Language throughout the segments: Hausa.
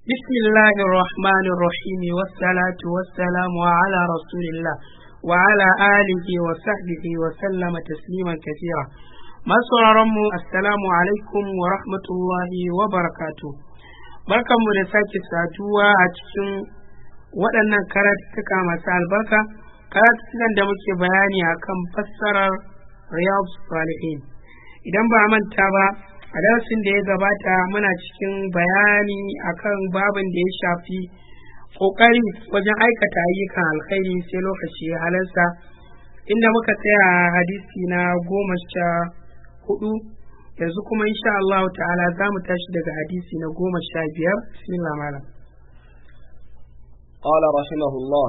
بسم الله الرحمن الرحيم والصلاة والسلام على رسول الله وعلى آله وصحبه وسلم تسليما كثيرا. masauraranmu assalamu alaikum wa rahmatullahi wa barakatuh. Barkanmu da sake saduwa a cikin waɗannan karatuka masu albarka, karatukan da muke bayani akan fassarar Riyadus Salihin. Idan ba manta ba, a darasin da ya gabata muna cikin bayani akan babin da ya shafi ƙoƙari wajen aikata ayyukan alkhairi sai lokaci ya halarsa, inda muka tsaya hadisi na 14. yanzu kuma insha Allah ta'ala za mu tashi daga hadisi na 15. bismillah malam. قال رحمه الله: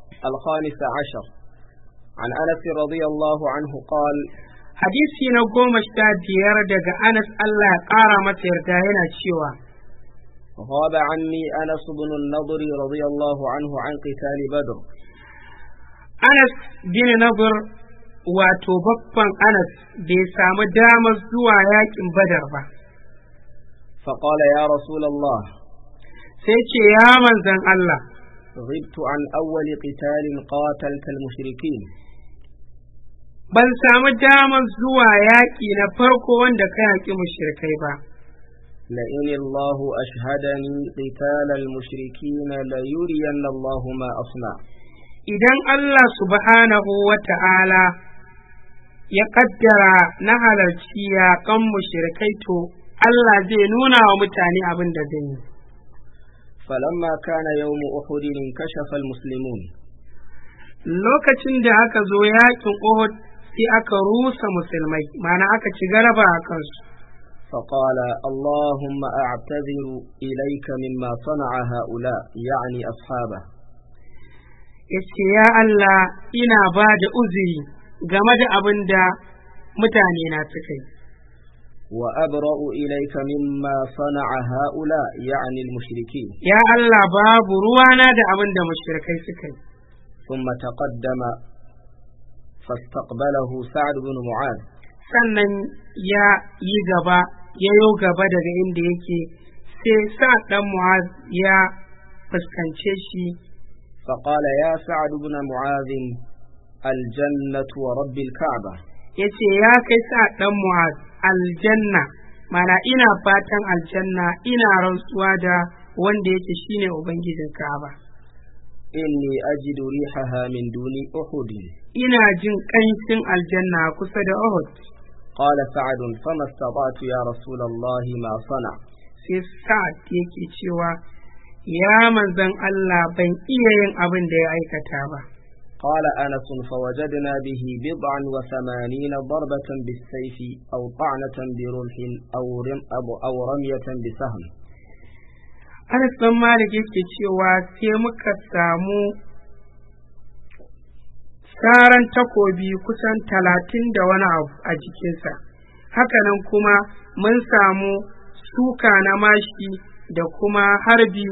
15 عن أنس رضي الله عنه قال: hadisi na 15 daga Anas Allah ya ƙara masa yarda yana cewa: غاب عني أنس بن النضر رضي الله عنه عن قتال بدر. Anas bin Nadr, wato babban Anas, bai samu damar zuwa yakin Badar ba. فقال: يا رسول الله. sai ce, ya manzon Allah, غبت عن أول قتال قاتلت المشركين. ban samu damar zuwa yaƙi na farko wanda ka yaƙi mushrikai ba. لئن الله أشهدني قتال المشركين ليرين الله ما أصنع. idan Allah subhanahu wa ta'ala ya kaddara na halarci yaƙan mushrikai, to Allah zai nuna wa mutane abin da zai yi. فلما كان يوم أحد انكشف المسلمون. lokacin da aka zo yaƙin Uhud sai aka rusa musulmai, ma'ana aka ci galaba a kansu. فقال: اللهم أعتذر إليك مما صنع هؤلاء، يعني أصحابه. yace, ya Allah, ina ba da uzuri game da abin da mutane na suka yi. وأبرأ إليك مما صنع هؤلاء، يعني المشركين. ya Allah, babu ruwana da abin da mushrikai suka yi. ثم تقدم فاستقبله سعد بن معاذ. sannan ya yi gaba, ya yo gaba daga inda yake, sai Sa'ad dan Mu'az ya fuskance shi. فقال: يا سعد بن معاذ الجنة ورب الكعبة. yace, ya kai Sa'ad dan Mu'az, aljanna, mana ina fatan aljanna, ina rantsuwa da wanda yake shine ubangijin Ka'aba. إني أجد ريحها من دون أحد. ina jin ƙanshin aljanna kusa da Uhud. قال سعد: فما استطعت يا رسول الله ما صنع. sai Sa'ad yake cewa, ya manzon Allah, ban iya yin abin da ya aikata ba. قال أنس: فوجدنا به 87 ضربة بالسيف أو طعنة برمح أو رمية بسهم. Anas dan Malik yake cewa sai muka samu saran takobi kusan 30 da wani abu a jikinsa. Hakanan kuma mun samu suka na mashi da kuma harbi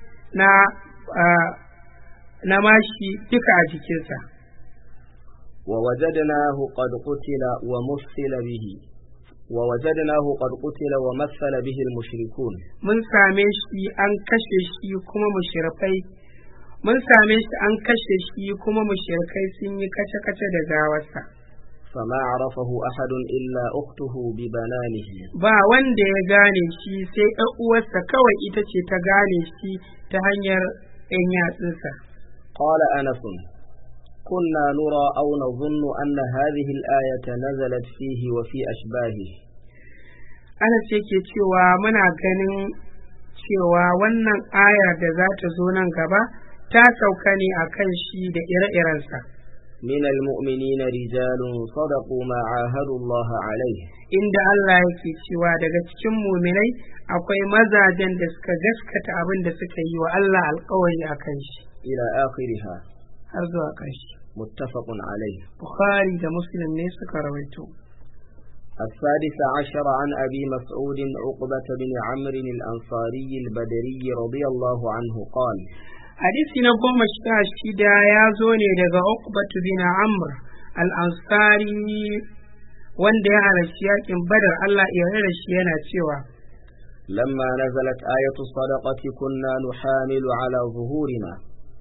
na mashi duka a jikinsa. ووجدناه قد قتل ومثل به المشركون. mun same shi an kashe shi kuma mushrikai sun yi kace-kace da gawarsa. فما عرفه أحد إلا أخته ببنانه. ba wanda ya gane shi sai ɗan uwarsa kawai ita ce ta gane shi ta hanyar ɗan yatsunsa. قال أنس: كنا نرى أو نظن أن هذه الآية نزلت فيه وفي أشباهه. Anas yake cewa muna ganin cewa wannan ayar da za ta zo nan gaba ta sauka ne a kan shi da ire-irensa. من المؤمنين رجال صدقوا ما عاهدوا الله عليه. inda Allah yake cewa daga cikin muminai akwai mazajen da suka gaskata abin da suka yi wa Allah alƙawari a kan shi. إلى آخرها. har zuwa ƙarshe. متفق عليه. Bukhari da Muslim ne suka rawaito. 16 عن أبي مسعود عقبة بن عمرو الأنصاري البدري رضي الله عنه قال: hadisi na 16 ya zo ne daga Uqbatu bin Amr al-Ansari, wanda ya halarci yakin Badar. Allah ya yarda shi yana cewa: لما نزلت آية الصدقة كنا نحامل على ظهورنا.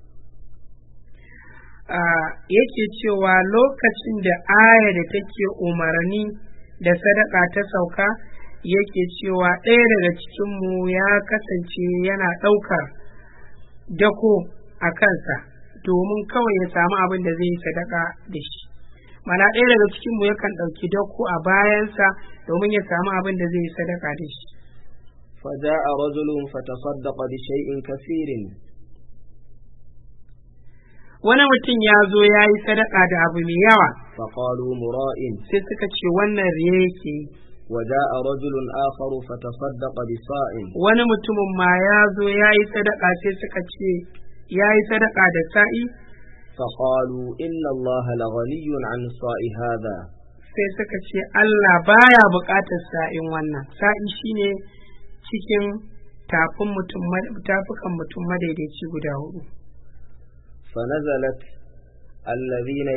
yake cewa lokacin da aya da take umarni da sadaka ta sauka, yake cewa ɗaya daga cikinmu ya kasance yana ɗaukar dako a kansa domin kawai ya samu abin da zai yi sadaka da shi. Mana ɗaya daga cikinmu yakan ɗauki dako a bayansa domin ya samu abin da zai yi sadaka da shi. فجاء رجل فتصدق بشيء كثير. wani mutum ya zo ya yi sadaka da abu mai yawa. فقالوا مراء. sai suka ce wannan riya yake. وجاء رجل آخر فتصدق بصاع. wani mutumin ma ya zo ya yi sadaka sai suka ce ya yi sadaka da sa'i. فقالوا إن الله لغني عن صاع هذا. sai suka ce Allah baya buƙatar sa'in wannan. Sa'i shine cikin tafukan mutum madaidaici guda hudu. فنزلت الذين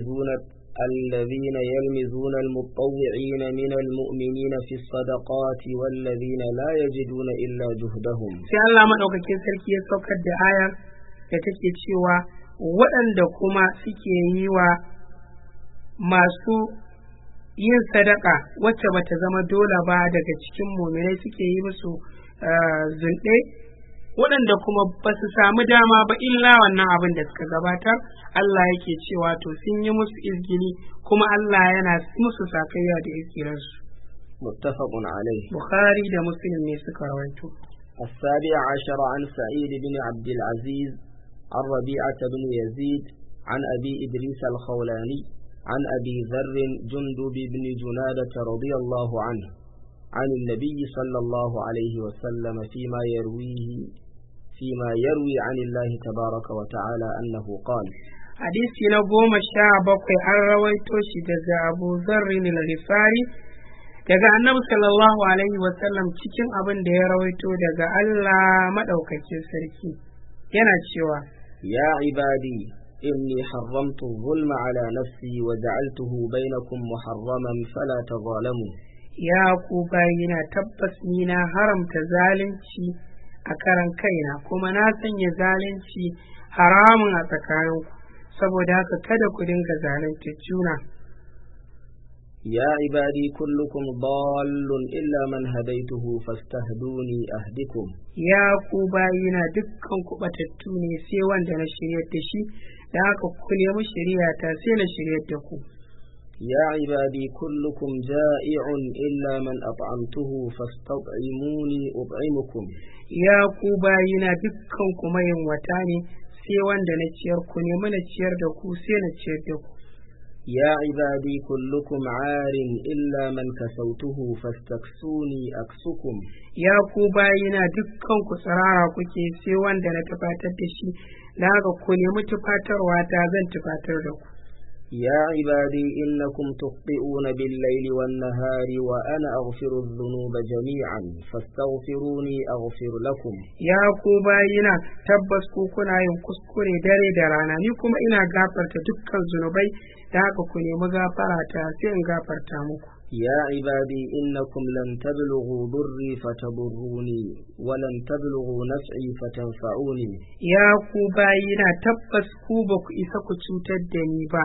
يلمزون المتطوعين من المؤمنين في الصدقات والذين لا يجدون إلا جهدهم. sai Allah madaukakin sarki ya saukar da ayar da take cewa waɗanda kuma suke yi wa masu yin sadaka wacce bata zama dole ba daga cikin mu'minai suke yi musu zunɗe, waɗanda kuma ba su samu dama ba illa wannan abin da suka gabatar. Allah yake cewa to sun yi musu izgili kuma Allah yana musu sakayya da izgilarsu. Muttafaqun alayh. Bukhari da Muslim ne suka rawaito. السابع عشر عن سعيد بن عبد العزيز عن ربيعة بن يزيد عن أبي إدريس الخولاني عن أبي ذر جندب بن جنادة رضي الله عنه عن النبي صلى الله عليه وسلم فيما يروي عن الله تبارك وتعالى أنه قال. حديثي نقوم الشعبك عن رويتوش دقى أبو ذر الغفاري daga annabi sallallahu alaihi wasallam cikin abin da ya rawaito daga Allah madaukakin sarki yana cewa ya ibadi inni haramtu zulma ala nafsi wa ja'altuhu bainakum muharraman fala tazalamu. Ya ku bayina tabbas ni na haramta zalunci a karan kaina kuma na sanya zalunci haramun a tsakaninku, saboda haka kada ku dinga zalunta juna. يا عبادي كلكم ضال إلا من هديته فاستهدوني أهدكم. يا كوباينا دكان كوباتتوني سي واندا نشريت دشي داك كل يوم شريعتا سي نشريت دكو. يا عبادي كلكم جائع إلا من أطعمته فاستطعموني أطعمكم. يا كوباينا دكان كوماين واتاني سي واندا نشير كوني من نشير دكو سي نشير دكو. يا عبادي كلكم عار إلا من كسوته فاستكسوني أكسكم. يا كوباينا دكان كسرارا كوكي سي واندا نتفاتر دشي لاغا كوني متفاتر واتازن تفاتر دكو. يا عبادي إنكم تخطئون بالليل والنهار وأنا أغفر الذنوب جميعا فاستغفروني أغفر لكم. يا كوباينا تبس كوكونا ينكسكوري داري دارانا نيكم إنا غافرت دكا الذنوبي داكو كوني مغافرتا سين غافرتا مكو. يا عبادي إنكم لن تبلغوا ضري فتضروني ولن تبلغوا نفعي فتنفعوني. يا كوباينا تبس كوبك إساكو تشوتدني با.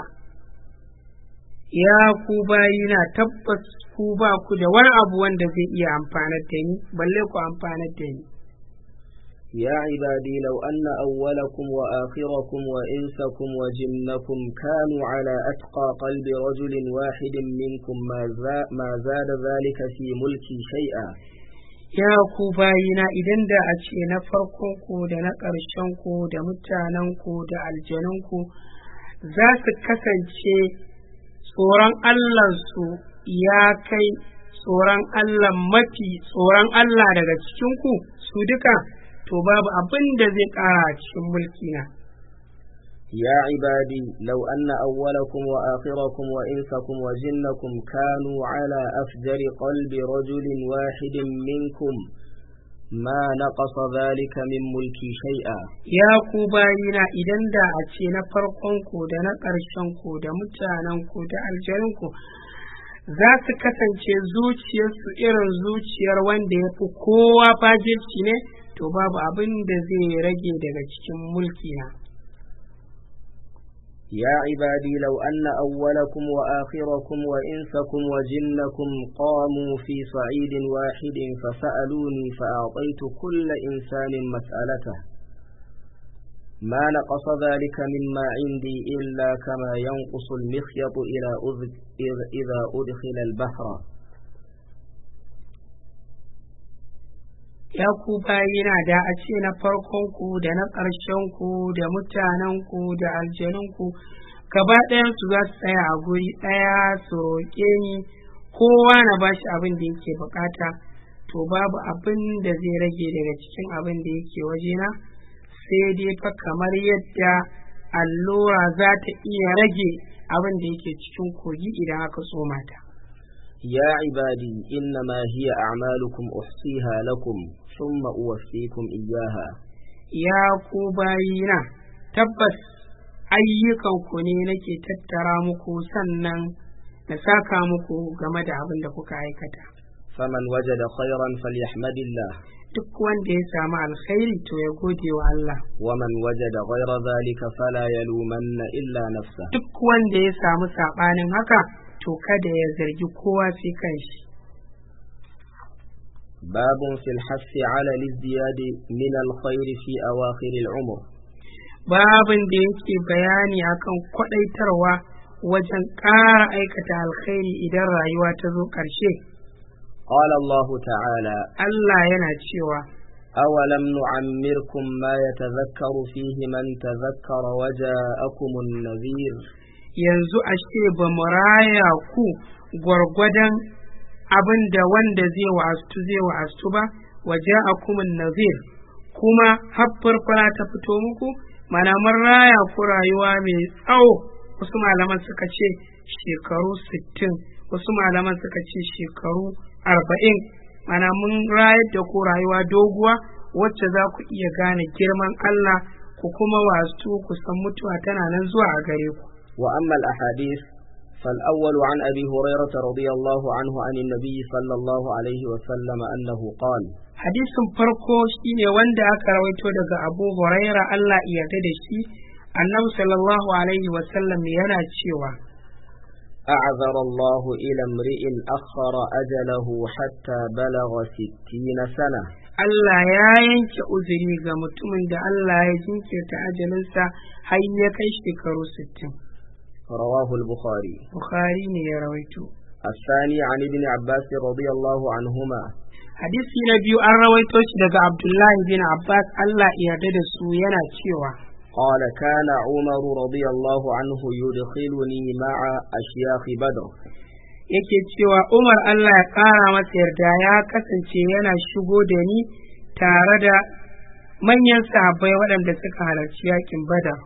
ya ku bayina tabbas ku ba ku da wani abu wanda zai iya amfanar da ni balle ku amfanar da ni. ya ibadi law anna awwalakum wa akhirakum wa insakum wa jinnakum kanu ala atqa qalbi rajulin wahidin minkum ma zada dhalika fi mulki shay'a. ya ku bayina idan da a ce na farkon ku da na ƙarshen ku da mutanen ku da aljanun ku za su kasance tsoron Allahnsu ya kai tsoron Allah mafi tsoron Allah daga cikinku su duka, to babu abin da zai ƙara a cikin mulkina. Ya ibadi law anna awwalakum wa akhirakum wa insakum wa jinnakum kanu ala afjari qalbi rajulin wahidin minkum ma naqasa dhalika min mulki shay'a. ya ku bayina idan da a ce na farkon ku da na ƙarshen ku da mutanen ku da aljanun ku za su kasance zuciyarsu irin zuciyar wanda ya fi kowa fajirci ne, to babu abin da zai rage daga cikin mulkina. يا عبادي لو أن أولكم وآخركم وإنسكم وجنكم قاموا في صعيد واحد فسألوني فأعطيت كل إنسان مسألته ما نقص ذلك مما عندي إلا كما ينقص المخيط إذا أدخل البحر. Ya ku bayina, da a ce na farkonku da na ƙarshenku da mutanenku da aljanunku gaba ɗayansu za su tsaya a guri ɗaya su roƙe ni, kowa na ba shi abin da yake buƙata, to babu abin da zai rage daga cikin abin da yake wajena, sai dai fa kamar yadda allura za ta iya rage abin da yake cikin kogi idan aka tsoma ta. يا عبادي إنما هي أعمالكم أحصيها لكم ثم أوفيكم إياها. يا كوباينا تبس ayyukanku ne nake tattara muku sannan na saka muku game da abin da kuka aikata. فمن وجد خيرا فليحمد الله. duk wanda ya samu alkhairi to ya gode wa Allah. ومن وجد غير ذلك فلا يلومن إلا نفسه. duk wanda ya samu sabanin haka to kada ya zargi kowa sai kanshi. باب في الحث على الازدياد من الخير في أواخر العمر. babin da yake bayani akan kwadaitarwa wajen ƙara aikata alkhairi idan rayuwa ta zo ƙarshe. قال الله تعالى Allah yana cewa أولم نعمركم ما يتذكر فيه من تذكر وجاءكم النذير. yanzu ashe ba mu raya ku gwargwadon abin da wanda zai wa'astu ba, waja'akumun nazir, kuma haffurfura ta fito muku, mana mun raya ku rayuwa mai tsawo. Wasu malaman suka ce shekaru 60, wasu malaman suka ce shekaru 40, mana mun rayar da ku rayuwa doguwa wacce za ku iya gane girman Allah ku kuma wa'astu ku san mutuwa tana nan zuwa a gare ku. وأما الأحاديث فالأول عن أبي هريرة رضي الله عنه عن النبي صلى الله عليه وسلم أنه قال. حديث فرقو شيني وندا aka rawaito daga Abu Huraira Allah ya yarda da shi, Annabi sallallahu alaihi wasallam yana cewa أعذر الله إلى امرئ أخر أجله حتى بلغ 60 سنة. Allah ya yanke uzuri ga mutumin da Allah ya jinkirta ajalinsa har ya kai shekaru 60. رواه البخاري. بخاري يا رويته. الثاني عن ابن عباس رضي الله عنهما. حديث نبي أن رويته daga عبد الله بن عباس الله يرضى da su yana cewa قال كان عمر رضي الله عنه يدخلني مع أشياخ بدر. yake cewa Umar Allah ya ƙara masa yarda ya kasance yana shigo da ni tare da manyan sahabbai waɗanda suka halarci yakin Badar.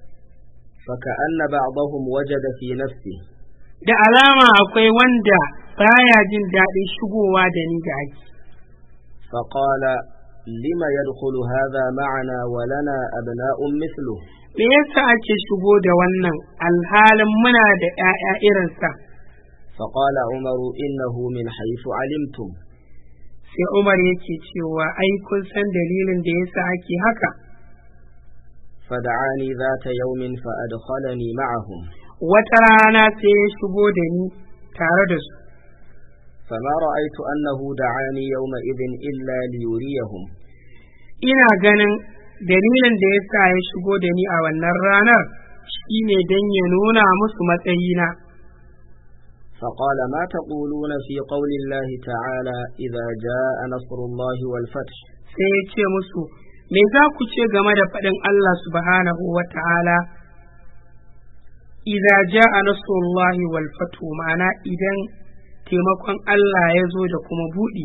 فكأن بعضهم وجد في نفسه. da alama akwai wanda baya jin daɗin shigowa da ni da ake. فقال لما يدخل هذا معنا ولنا أبناء مثله. me yasa ake shigo da wannan alhalin muna da ƴaƴa irinsa? فقال عمر إنه من حيث علمتم. sai Umar yake cewa ai kun san dalilin da yasa ake haka. فدعاني ذات يوم فأدخلني معهم. wata rana sai ya shigo da ni tare da su. فما رأيت أنه دعاني يومئذ إلا ليريهم. ina ganin dalilin da yasa ya shigo da ni a wannan ranar shine dan ya nuna musu matsayina. فقال ما تقولون في قول الله تعالى إذا جاء نصر الله والفتح. sai ya ce musu me za ku ce game da faɗin Allah subhanahu wa ta'ala idza ja'a nasrullahi wal fathu, ma'ana idan taimakon Allah ya zo da kuma buɗi.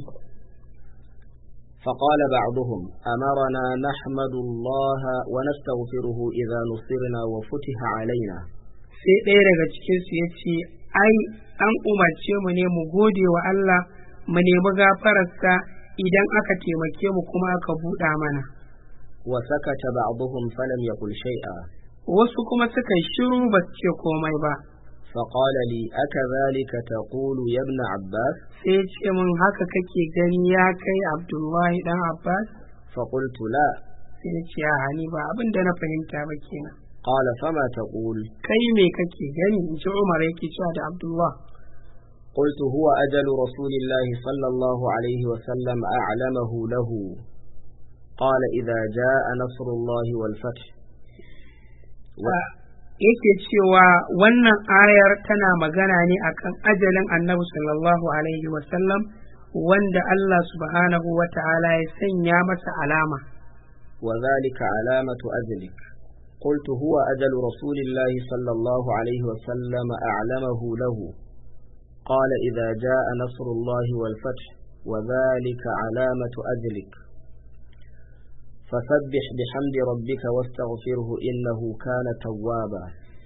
فقال بعضهم أمرنا نحمد الله ونستغفره إذا نصرنا وفتح علينا. sai ɗaya daga cikinsu ya ce ai an umarce mu ne mu gode wa Allah mu nemi gafararsa idan aka taimake mu kuma aka buɗa mana. وسكت بعضهم فلم يقل شيئا. wasu kuma suka shiru ba su ce komai ba. فقال لي أكذلك تقول يا ابن عباس؟ sai ce min haka kake gani ya kai Abdullahi dan Abbas? فقلت لا. sai ya ce a ni ba abin da na fahimta ba kenan. قال فما تقول؟ kai me kake gani? in ji Umar yake cewa da Abdullah. قلت هو أجل رسول الله صلى الله عليه وسلم أعلمه له. قال إذا جاء نصر الله والفتح. yake cewa wannan ayar tana magana ne akan ajalin Annabi sallallahu alaihi wasallam wanda Allah subhanahu wa ta'ala ya sanya masa alama. وذلك علامة أجلك. قلت هو أجل رسول الله صلى الله عليه وسلم أعلمه له. قال إذا جاء نصر الله والفتح وذلك علامة أجلك فسبح بحمد ربك واستغفره إنه كان توابا.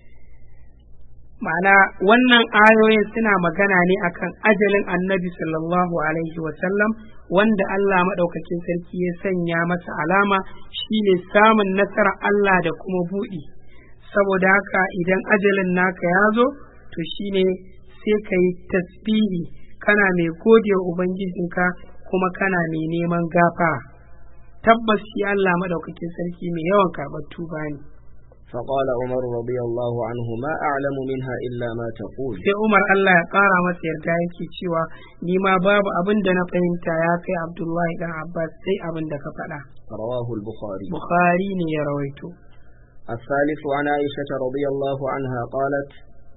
ma'ana wannan ayoyin suna magana ne akan ajalin Annabi sallallahu alaihi wasallam wanda Allah maɗaukakin sarki ya sanya masa alama shine samun nasarar Allah da kuma buɗi. saboda haka idan ajalin naka ya zo to shine sai ka yi tasbihi kana mai gode wa Ubangijinka kuma kana mai neman gafara. tabbas shi Allah maɗaukakin sarki mai yawan karɓar tuba ne. فقال عمر رضي الله عنه ما أعلم منها إلا ما تقول. sai Umar Allah ya ƙara masa yarda yake cewa ni ma babu abin da na fahimta ya kai Abdullahi dan Abbas sai abin da ka faɗa. رواه البخاري. Bukhari ne ya rawaito. الثالث عن عائشة رضي الله عنها قالت.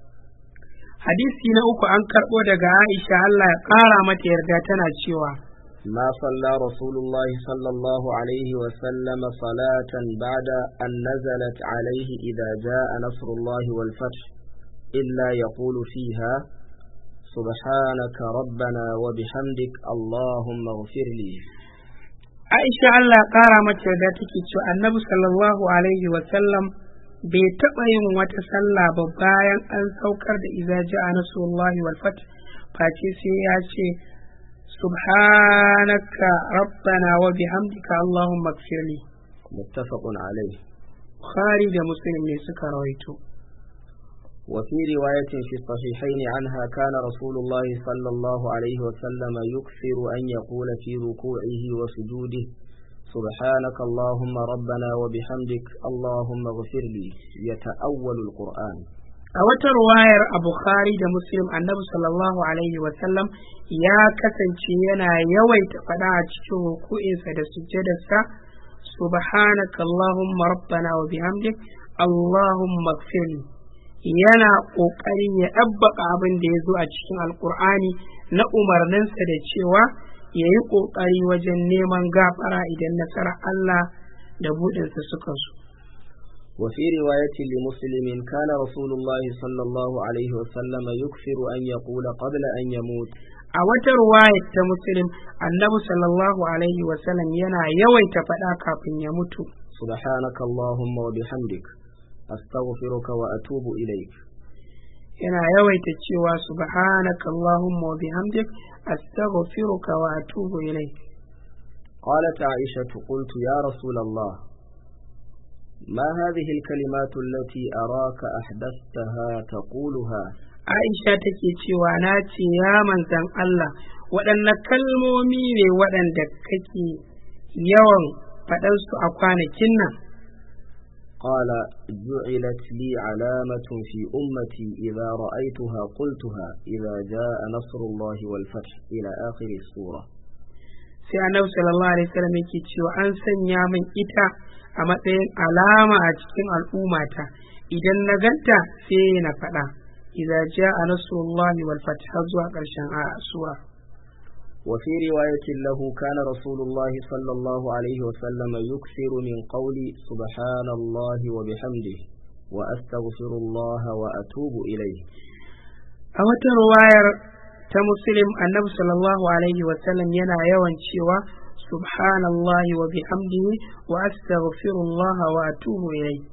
hadisi na uku an karɓo daga Aisha Allah ya ƙara mata yarda tana cewa ما صلى رسول الله صلى الله عليه وسلم صلاة بعد أن نزلت عليه إذا جاء نصر الله والفتح إلا يقول فيها سبحانك ربنا وبحمدك اللهم اغفر لي. Aisha Allah ya ƙara mata yarda take cewa Annabi sallallahu alaihi wasallam bai taɓa yin wata sallah ba bayan an saukar da idza ja'a nasrullahi wal fath face sai ya ce subhanaka rabbana wa bihamdika allahumma ighfirli. muttafaqun alayh. Bukhari da Muslim ne suka rawaito. وفي رواية في الصحيحين عنها كان رسول الله صلى الله عليه وسلم يكثر أن يقول في ركوعه وسجوده سبحانك اللهم ربنا وبحمدك اللهم اغفر لي يتأول القرآن. a wata ruwayar a Bukhari da Muslim Annabi sallallahu alaihi wasallam ya kasance yana yawaita faɗa a cikin ruku'insa da sujjadarsa subhanaka allahumma rabbana wa bihamdik allahumma ighfirli. yana ƙoƙarin ya ɗabbaka abin da ya zo a cikin alkur'ani na umarninsa da cewa ya yi ƙoƙari wajen neman gafara idan nasarar Allah da buɗinsa suka zo. وفي رواية لمسلم كان رسول الله صلى الله عليه وسلم يكثر أن يقول قبل أن يموت. a wata ruwayar ta Muslim Annabi sallallahu alaihi wasallam yana yawaita faɗa kafin ya mutu سبحانك اللهم وبحمدك أستغفرك وأتوب إليك. yana yawaita cewa subhanaka allahumma wa bihamdik astaghfiruka wa atubu ilaik. قالت عائشة قلت يا رسول الله ما هذه الكلمات التي أراك أحدثتها تقولها. Aisha take cewa na ce ya manzan Allah waɗanne kalmomi ne waɗanda kake yawan faɗansu a kwanakin nan. قال جعلت لي علامة في أمتي إذا رأيتها قلتها إذا جاء نصر الله والفتح إلى آخر السورة. sai Annabi sallallahu alaihi wasallam yake cewa an sanya min ita a matsayin alama a cikin al'ummata idan na ganta sai na faɗa idza jaa nasrullahi wal fath zuwa ƙarshen sura. وفي رواية له كان رسول الله صلى الله عليه وسلم يكثر من قول سبحان الله وبحمده وأستغفر الله وأتوب إليه. a wata ruwayar ta Muslim Annabi sallallahu alaihi wasallam yana yawan cewa subhanallahi wa bihamdihi wa astaghfirullah wa atubu ilayhi.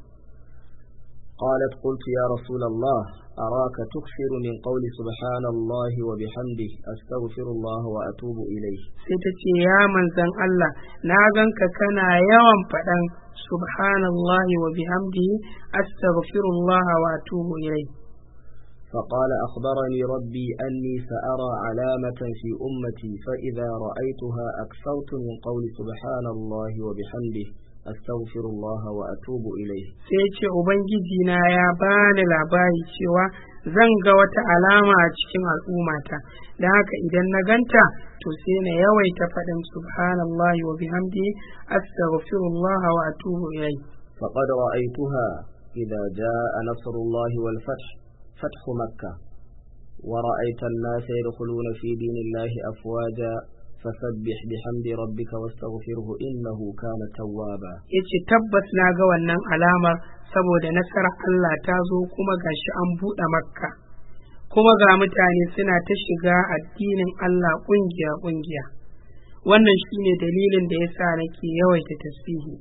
قالت قلت يا رسول الله أراك تكثر من قول سبحان الله وبحمده أستغفر الله وأتوب إليه. sai ta ce ya manzan Allah na ganka kana yawan faɗan subhanallahi wa bihamdihi astaghfirullah wa atubu ilayhi. فقال أخبرني ربي أني سأرى علامة في أمتي فإذا رأيتها أكثرت من قول سبحان الله وبحمده أستغفر الله وأتوب إليه. sai ce ubangiji na ya bani labari cewa zan ga wata alama a cikin al'ummata, da haka idan na ganta to sai na yawaita faɗin subhanallahi wa bihamdihi astaghfirullah wa atubu ilayhi. faqad ra'aytuha idza jaa nasrullahi wal fath فتح مكة ورأيت الناس يدخلون في دين الله أفواجا فسبح بحمد ربك واستغفره إنه كان توابا. yace tabbas na ga wannan alamar saboda nasarar Allah ta zo kuma gashi an buɗe Makka kuma ga mutane suna ta shiga addinin Allah ƙungiya ƙungiya. Wannan shine dalilin da yasa nake yawaita tasbihi.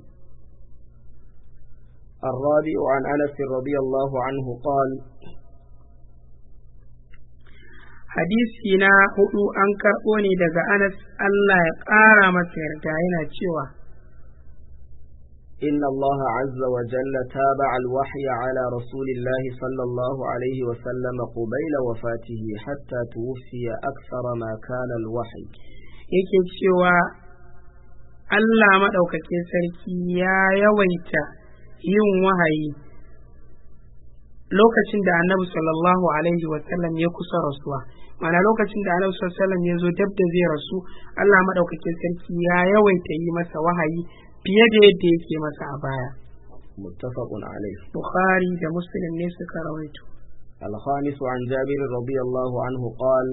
الرابع عن أنس رضي الله عنه قال hadisi na hudu an karɓo ne daga Anas Allah ya ƙara masa yarda yana cewa inna Allah azza wa jalla taba'a al-wahya ala rasulillahi sallallahu alaihi wa sallam qabla wafatihi hatta tuwfiya akthara ma kana al-wahy. Yake cewa Allah madaukakin sarki ya yawaita yin wahayi lokacin da Annabi sallallahu alaihi wa sallam ya kusa rasuwa, mana lokacin da Annabi sallallahu alaihi wa sallam ya zo dab da zai rasu, Allah madaukakin sarki ya yawaita yi masa wahayi fiye da yadda yake masa a baya. Muttafaqun alayh. Bukhari da Muslim ne suka rawaito. Al-khamis an Jabir radiyallahu anhu qala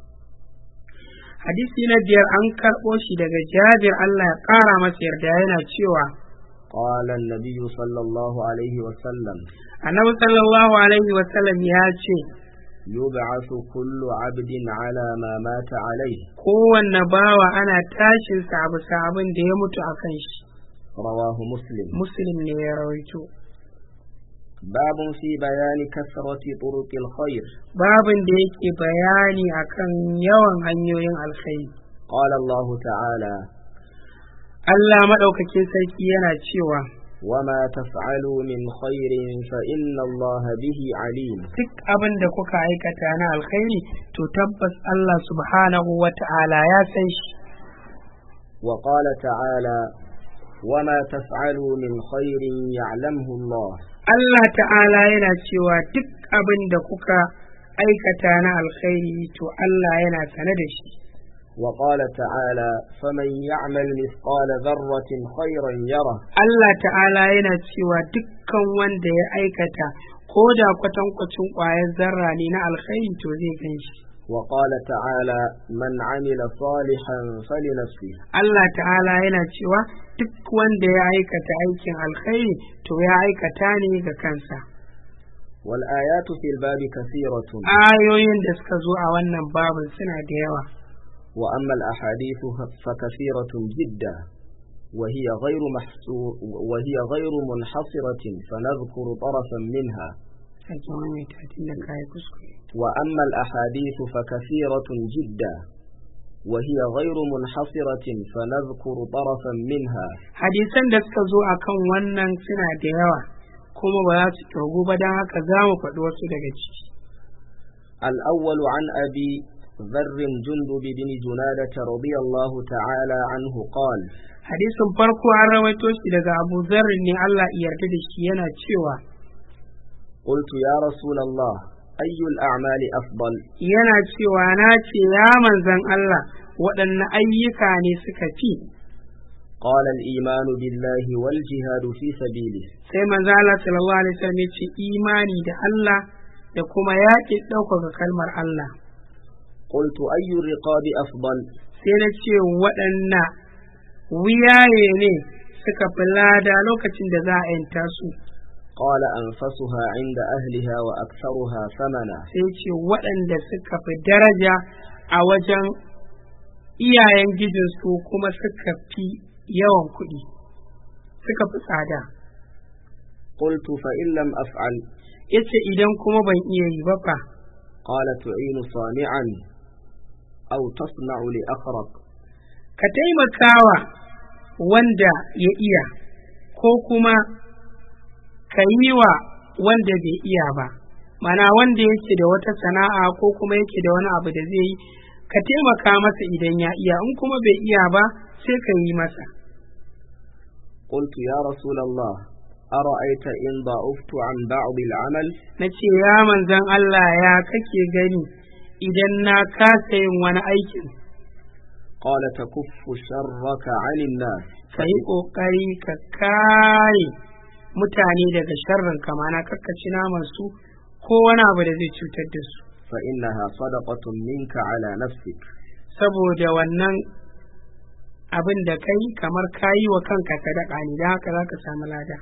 hadisi na biyar an karɓo shi daga Jabir Allah ya ƙara masa yarda yana cewa qala an-nabiy sallallahu alaihi wa sallam Annabi sallallahu alaihi wa sallam ya ce yub'athu kullu 'abdin 'ala ma mata alayhi, kowanne bawa ana tashin sa bisa abin da ya mutu akan shi. Rawahu Muslim ne ya rawaito. Babun fi bayani kasrati turuqil khair, babin da yake bayani akan yawan hanyoyin alkhairi. Qala Allah ta'ala, Allah madaukakin sarki yana cewa wama taf'alu min khairin fa inna Allah bihi alim, duk abin da kuka aikata na alkhairi to tabbas Allah subhanahu wa ta'ala ya san shi. Wa qala ta'ala wama taf'alu min khairin ya'lamhu Allah, Allah ta'ala yana cewa duk abin da kuka aikata na alkhairi to Allah yana sane da shi. وقال تعالى فمن يعمل مثقال ذرة خيرا يره, Allah ta'ala yana cewa dukkan wanda ya aikata ko da kwatankwacin ƙwayar zarra ne na alkhairi to zai gan shi. وقال تعالى من عمل صالحا فلنفسه, Allah ta'ala yana cewa duk wanda ya aikata aikin alkhairi to ya aikata ne ga kansa. والآيات في الباب كثيرة, ayoyin da suka zo a wannan babin suna da yawa. وأما الأحاديث فكثيرة جدا وهي غير منحصرة فنذكر طرفا منها. وأما الأحاديث فكثيرة جدا وهي غير منحصرة فنذكر طرفا منها. حديثاً دسكزو أكون ونن سنة ديوة كما بيات تغوبة دهك زامك ودوسك. الأول عن أبي ذر جندب بن جنادة رضي الله تعالى عنه قال حديث فرقو عن رويتوش لغا أبو ذر إني الله يرتد الشيانة شوى قلت يا رسول الله أي الأعمال أفضل, ينا شوى ناتي يا من زن الله وأن أيكاني سكتي. قال الإيمان بالله والجهاد في سبيله, سيما زال صلى الله عليه وسلم إيماني ده الله يكما يأتي دوكو كلمة الله. قلت أي الرقاب أفضل, سينتي وأن ويايني سكفلادا لوكتين دزا انتاسو. قال أنفسها عند أهلها وأكثرها ثمنا, سينتي وأن سكف درجة أوجن iyayen gijinsu kuma suka fi yawan kuɗi suka fi tsada. Qultu fa in lam af'al, yace idan kuma ban iya yi ba fa. Qala tu'inu sani'an aw tasna'u li akhraq, ka taimakawa wanda ya iya ko kuma ka yi wa wanda bai iya ba, mana wanda yake da wata sana'a ko kuma yake da wani abu da zai yi ka taimaka masa idan ya iya, in kuma bai iya ba sai ka yi masa. قلت يا رسول الله أرأيت إن ضعفت عن بعض العمل؟ nace ya manzon Allah ya kake gani idan na kasa yin wani aikin? قال تكف شرك عن الناس. kai kokari ka kare mutane daga sharrin ka, mana kakkaci naman su ko wani abu da zai cutar da su. فإنها صدقة منك على نفسك. saboda wannan abin da kai kamar kayi wa kanka sadaka ne, da haka zaka samu lada.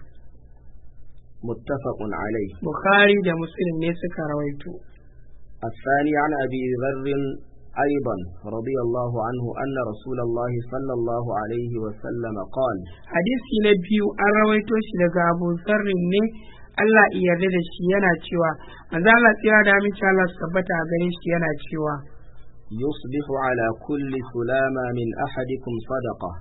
متفق عليه. Bukhari da Muslim ne suka rawaito. الثاني عن أبي ذر أيضا رضي الله عنه أن رسول الله صلى الله عليه وسلم قال. hadisi na biyu an rawaito shi daga Abu Dharr ne, Allah ya yarda da shi, yana cewa manzo Allah tsira da aminci Allah su tabbata a gare shi yana cewa يصبح على كل سلامة من أحدكم صدقة.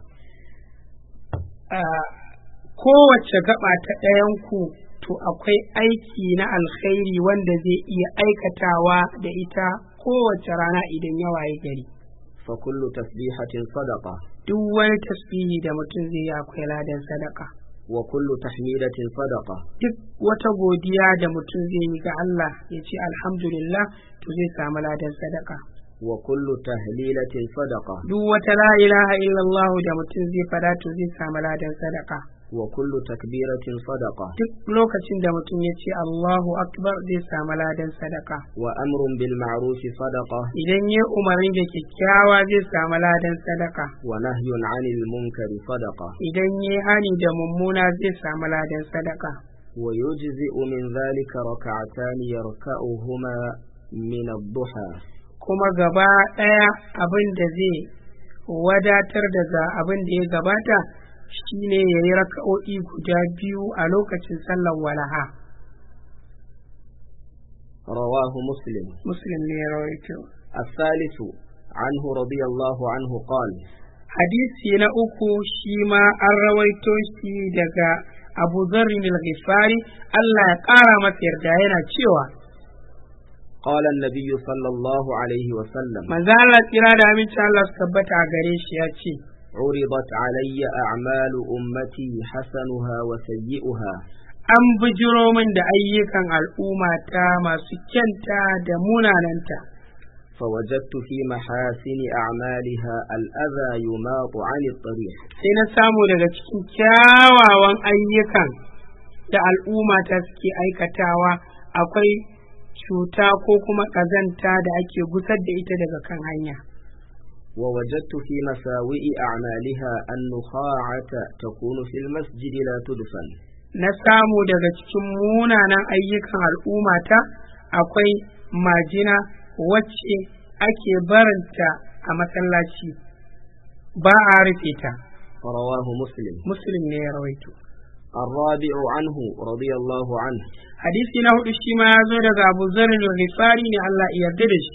kowace gaba ta ɗayan ku to akwai aiki na alkhairi wanda zai iya aikatawa da ita kowace rana idan ya waye gari. فكل تسبيحة صدقة. duk wani tasbihi da mutum zai yi akwai ladan sadaka. وكل تحميدة صدقة. duk wata godiya da mutum zai yi ga Allah ya ce alhamdulillah to zai samu ladan sadaka. وكل تهليلة صدقة. duk wata la ilaha illallah da mutum zai fada to zai samu ladan sadaka. وكل تكبيرة صدقة. duk lokacin da mutum ya ce Allahu akbar zai samu ladan sadaka. وأمر بالمعروف صدقة. idan ya umarni da kyakkyawa zai samu ladan sadaka. ونهي عن المنكر صدقة. idan ya hani da mummuna zai samu ladan sadaka. ويجزئ من ذلك ركعتان يركعهما من الضحى. kuma gaba ɗaya abin da zai wadatar daga abin da ya gabata shine ya yi raka'o'i guda biyu a lokacin sallar walaha. رواه مسلم. Muslim ne ya rawaito. الثالث عنه رضي الله عنه قال. hadisi na uku shi ma an rawaito shi daga Abu Dharr al-Ghifari, Allah ya ƙara masa yarda, yana cewa قال النبي صلى الله عليه وسلم. manzo Allah tsira da aminci Allah su tabbata a gare shi ya ce عرضت علي أعمال أمتي حسنها وسيئها. an bijiro min da ayyukan al'ummata masu kyanta da munananta. فوجدت في محاسن أعمالها الأذى يماط عن الطريق. sai na samu daga cikin kyawawan ayyukan da al'ummata suke aikatawa akwai cuta ko kuma ƙazanta da ake gusar da ita daga kan hanya. ووجدت في مساوئ أعمالها النخاعة تكون في المسجد لا تدفن. na samu daga cikin munanan ayyukan al'ummata akwai majina wacce ake barinta a masallaci ba a rufe ta. رواه مسلم. Muslim ne ya rawaito. الرابع عنه رضي الله عنه. hadisi na hudu shi ma ya zo daga Abu Dharr al-Ghifari ne, Allah ya yarda da shi.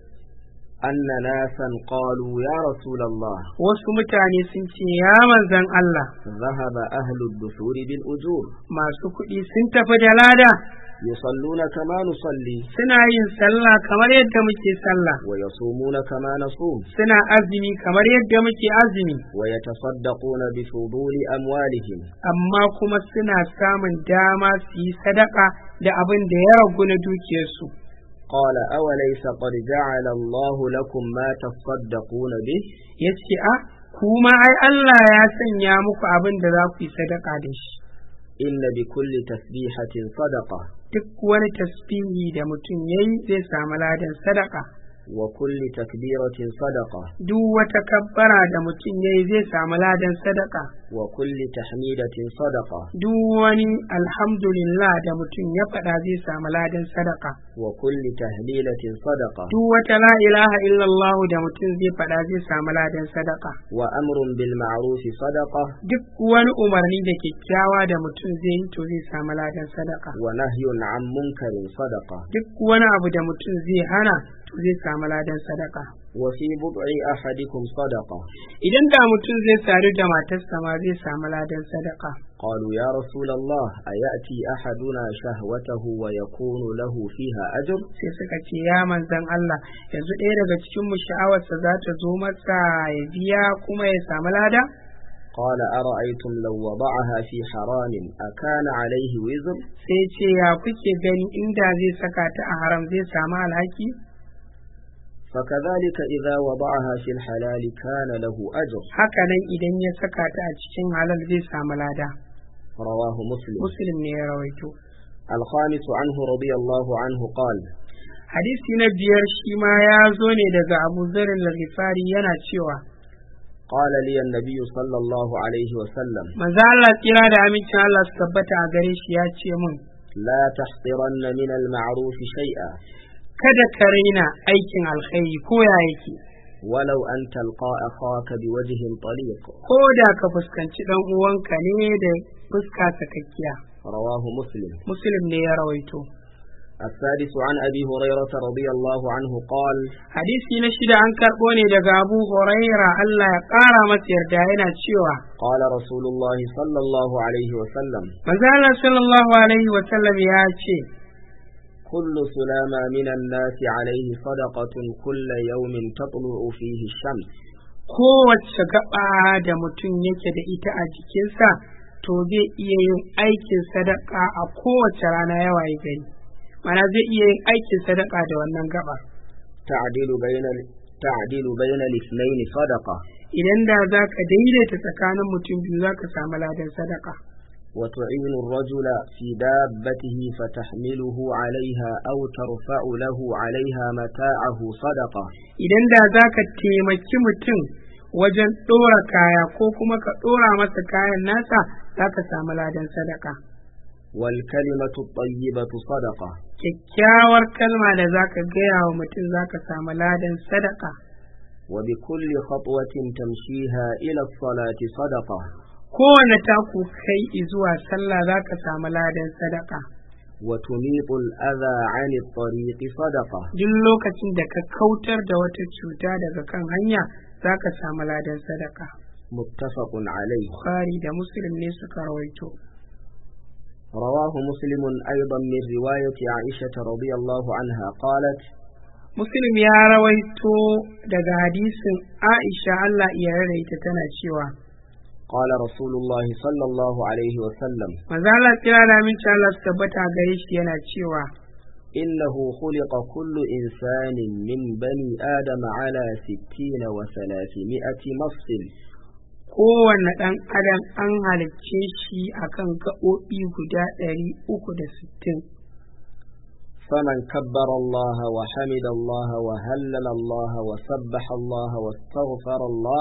أن ناسا قالوا يا رسول الله. wasu mutane sun ce ya manzon Allah, ذهب أهل الدثور بالأجور. masu kuɗi sun tafi da lada, يصلون كما نصلي. suna yin sallah kamar yadda muke sallah, ويصومون كما نصوم. suna azumi kamar yadda muke azumi, ويتصدقون بفضول أموالهم. amma kuma suna samun dama su yi sadaka da abin da ya ragu na dukiyarsu. قال أوليس قد جعل الله لكم ما تصدقون به. yace a kuma ai Allah ya sanya muku abin da za ku yi sadaka da shi. إن بكل تسبيحة صدقة. duk wani tasbihi da mutum yayi zai samu ladan sadaka. وكل تكبيرة صدقة. duk wata kabbara da mutum yayi zai samu ladan sadaka. وكل تحميدة صدقة. duk wani alhamdulillah da mutum ya faɗa zai samu ladan sadaka. وكل تهليلة صدقة. duk wata la ilaha illallah da mutum zai faɗa zai samu ladan sadaka. وأمر بالمعروف صدقة. duk wani umarni da kyakkyawa da mutum zai yi to zai samu ladan sadaka. ونهي عن منكر صدقة. duk wani abu da mutum zai hana to zai samu ladan sadaka. وفي بضع أحدكم صدقة. idan da mutum zai sadu da matarsa ma zai samu ladan sadaka. قالوا يا رسول الله أيأتي أحدنا شهوته ويكون له فيها أجر؟ sai suka ce ya manzon Allah yanzu ɗaya daga cikin mu sha'awarsa za ta zo masa ya biya kuma ya samu lada. قال أرأيتم لو وضعها في حرام أكان عليه وزر؟ sai ce ya kuke gani inda zai saka ta a haram zai samu alhaki? فكذلك إذا وضعها في الحلال كان له أجر. haka nan idan ya saka ta a cikin halal zai samu lada. رواه مسلم. muslim ne ya rawaito. الخامس عنه رضي الله عنه قال hadisi na biyar shi ma ya zo ne daga Abu Dharr al-Ghifari yana cewa قال لي النبي صلى الله عليه وسلم manzo Allah tsira da amincin Allah su tabbata a gare shi ya ce mun لا تحقرن من المعروف شيئا kada ka raina aikin alkhairi ko ya yake ولو أن تلقى أخاك بوجه طليق ko da ka fuskanci dan uwanka ne da fuska sakakkiya. رواه مسلم. muslim ne ya rawaito. السادس عن أبي هريرة رضي الله عنه قال hadisi na shida an karbo ne daga Abu Huraira Allah ya kara masa yarda yana cewa قال رسول الله صلى الله عليه وسلم manzo Allah sallallahu alaihi wa sallam ya ce كل سلامة من الناس عليه صدقة كل يوم تطلع فيه الشمس. kowace gaba da mutum yake da ita a jikinsa to zai iya yin aikin sadaka a kowace rana ya waye gari, mana zai iya yin aikin sadaka da wannan gaba. تعديل بين الاثنين صدقة. idan da za ka daidaita tsakanin mutum biyu za ka samu ladan sadaka. وتعين الرجل في دابته فتحمله عليها أو ترفع له عليها متاعه صدقة. idan da za ka taimaki mutum wajen ɗora kaya ko kuma ka ɗora masa kayan nasa za ka samu ladan sadaka. والكلمة الطيبة صدقة. kyakkyawar kalma da za ka gaya wa mutum za ka samu ladan sadaka. وبكل خطوة تمشيها إلى الصلاة صدقة. kowane taku kai zuwa sallah za ka samu ladan sadaka. وتميط الأذى عن الطريق صدقة. duk lokacin da ka kautar da wata cuta daga kan hanya za ka samu ladan sadaka. متفق عليه. Bukhari da Muslim ne suka rawaito. رواه مسلم أيضا من رواية عائشة رضي الله عنها قالت Muslim ya rawaito daga hadisin Aisha Allah ya rarraita tana cewa قال رسول الله صلى الله عليه وسلم manzo Allah kira da min Allah su tabbata gare shi yana cewa إنه خلق كل إنسان من بني آدم على 60 و300 مفصل. kowanne ɗan adam an halicce shi akan gaɓoɓi guda 360. فمن كبر الله وحمد الله وهلل الله وسبح الله واستغفر الله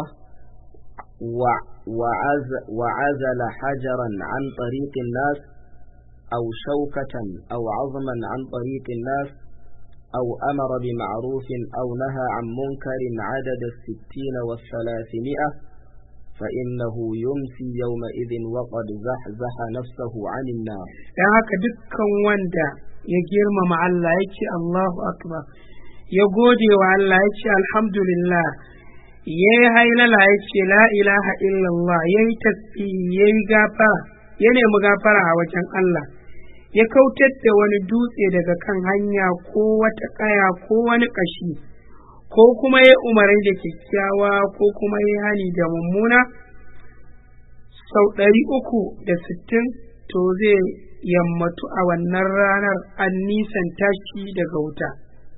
وعزل حجرا عن طريق الناس أو شوكة أو عظما عن طريق الناس أو أمر بمعروف أو نهى عن منكر عدد 60 و300 فإنه يمسي يومئذ وقد زحزح نفسه عن النار. dan haka dukkan wanda ya girmama Allah ya ce Allahu akbar, ya gode wa Allah ya ce alhamdulillah, ya yi hailala ya ce la ilaha illallah, ya yi tasbihi, ya yi gafara, ya nemi gafara a wajen Allah, ya kautar da wani dutse daga kan hanya ko wata kaya ko wani kashi, ko kuma ya umarni da kyakkyawa ko kuma ya hani da mummuna sau 360 to zai yammatu a wannan ranar an nisan tashi daga wuta.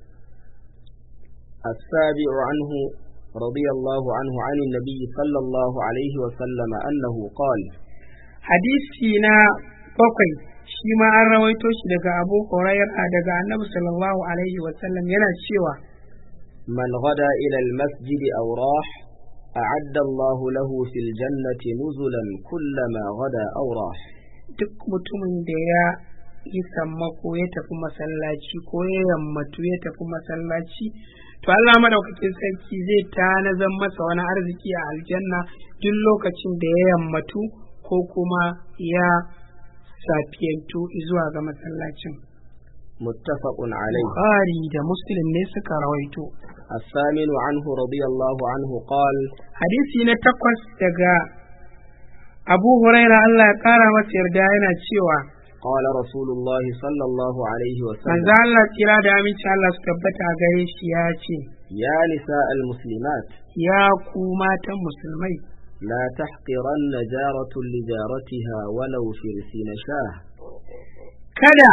السابع عنه رضي الله عنه عن النبي صلى الله عليه وسلم أنه قال حديثنا bakwai shi ma an rawaito shi daga Abu Hurairah daga Annabi sallallahu alaihi wasallam yana cewa من غدا إلى المسجد أو راح أعد الله له في الجنة نزلا كلما غدا أو راح. duk mutumin da ya yi sammako ya tafi masallaci ko ya yammatu ya tafi masallaci to Allah madaukakin sarki zai tanazan masa wani arziki a aljanna duk lokacin da ya yammatu ko kuma ya safiyantu zuwa ga masallacin. muttafaqun alayhi. Bukhari da Muslim ne suka rawaito. الثامن عنه رضي الله عنه قال hadisi na takwas daga Abu Huraira Allah ya kara masa yarda yana cewa قال رسول الله صلى الله عليه manzo وسلم Allah tsira da aminci Allah su tabbata a gare shi ya ce يا نساء المسلمات ya ku matan musulmai لا تحقرن جارة لجارتها ولو فرسين شاه kada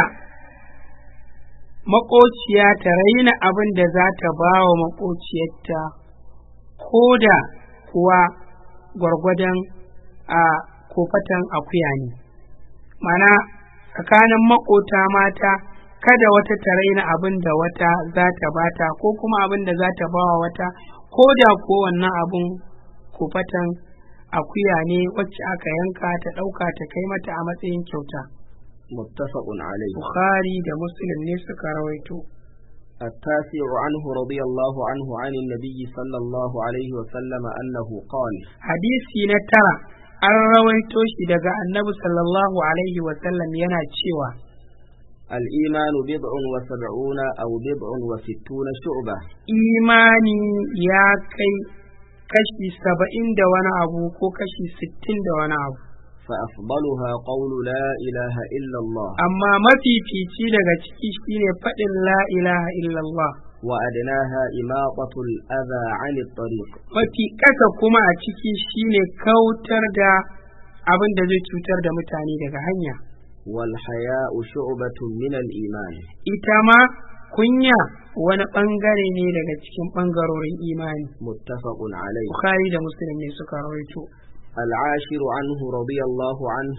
maƙociya ta raina abin da za ta ba wa maƙociyarta ko da kuwa gwargwadon a kofatan akuya ne mana tsakanin maƙota mata kada wata ta raina abin da wata za ta bata ko kuma abin da za ta ba wa wata ko da ko wannan abin kofatan akuya ne wacce aka yanka ta ɗauka ta kai mata a matsayin kyauta. متفق عليه. Bukhari da Muslim ne suka rawaito. التاسع عنه رضي الله عنه عن النبي صلى الله عليه وسلم أنه قال Hadisi na tara an rawaito shi daga Annabi sallallahu alaihi wa sallam yana cewa الإيمان بضع وسبعون أو بضع وستون شعبة imani ya kai kashi 70 da wani abu ko kashi 60 da wani abu فأفضلها قول لا إله إلا الله amma mafifici daga ciki shine faɗin la ilaha illallah وأدناها إماطة الأذى عن الطريق mafi ƙasa kuma a ciki shine kautar da abin da zai cutar da mutane daga hanya والحياء شعبة من الإيمان ita ma kunya wani ɓangare ne daga cikin ɓangarorin imani متفق عليه. Bukhari da Muslim ne suka rawaito. العاشر عنه رضي الله عنه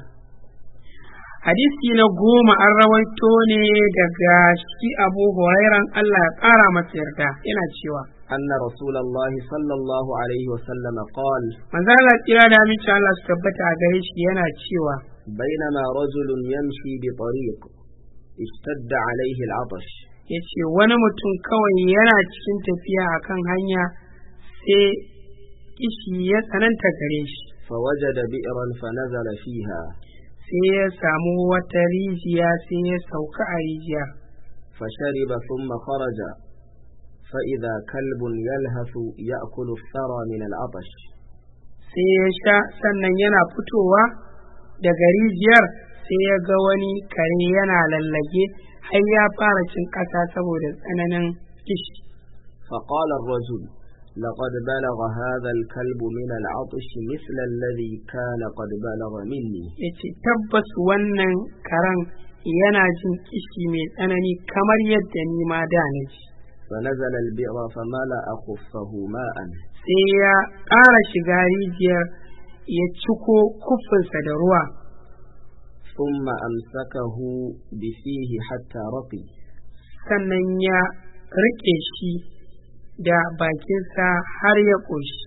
Hadisi na 10 an rawaito ne daga shi Abu Hurairan Allah ya ƙara masa yarda yana cewa أن رسول الله صلى الله عليه وسلم قال manzo Allah kira da aminci Allah su tabbata a gare shi yana cewa بينما رجل يمشي بطريق اشتد عليه العطش yace wani mutum kawai yana cikin tafiya akan hanya sai kishi ya tsananta gare shi فوجد بئرا فنزل فيها sai ya samu wata rijiya sai ya sauka a rijiya فشرب ثم خرج فإذا كلب يلهث يأكل الثرى من العطش sai ya sha sannan yana fitowa daga rijiyar sai ya ga wani kare yana lallage har ya fara cin ƙasa saboda tsananin kishi فقال الرجل لقد بلغ هذا الكلب من العطش مثل الذي كان قد بلغ مني yace tabbas wannan karen yana jin kishi mai tsanani kamar yadda ni ma da na ji فنزل البئر فملأ خفه ماء sai ya ƙara shiga rijiyar ya ciko kufinsa da ruwa ثم أمسكه بفيه حتى رقي sannan ya riƙe shi da bakinsa har ya ƙoshi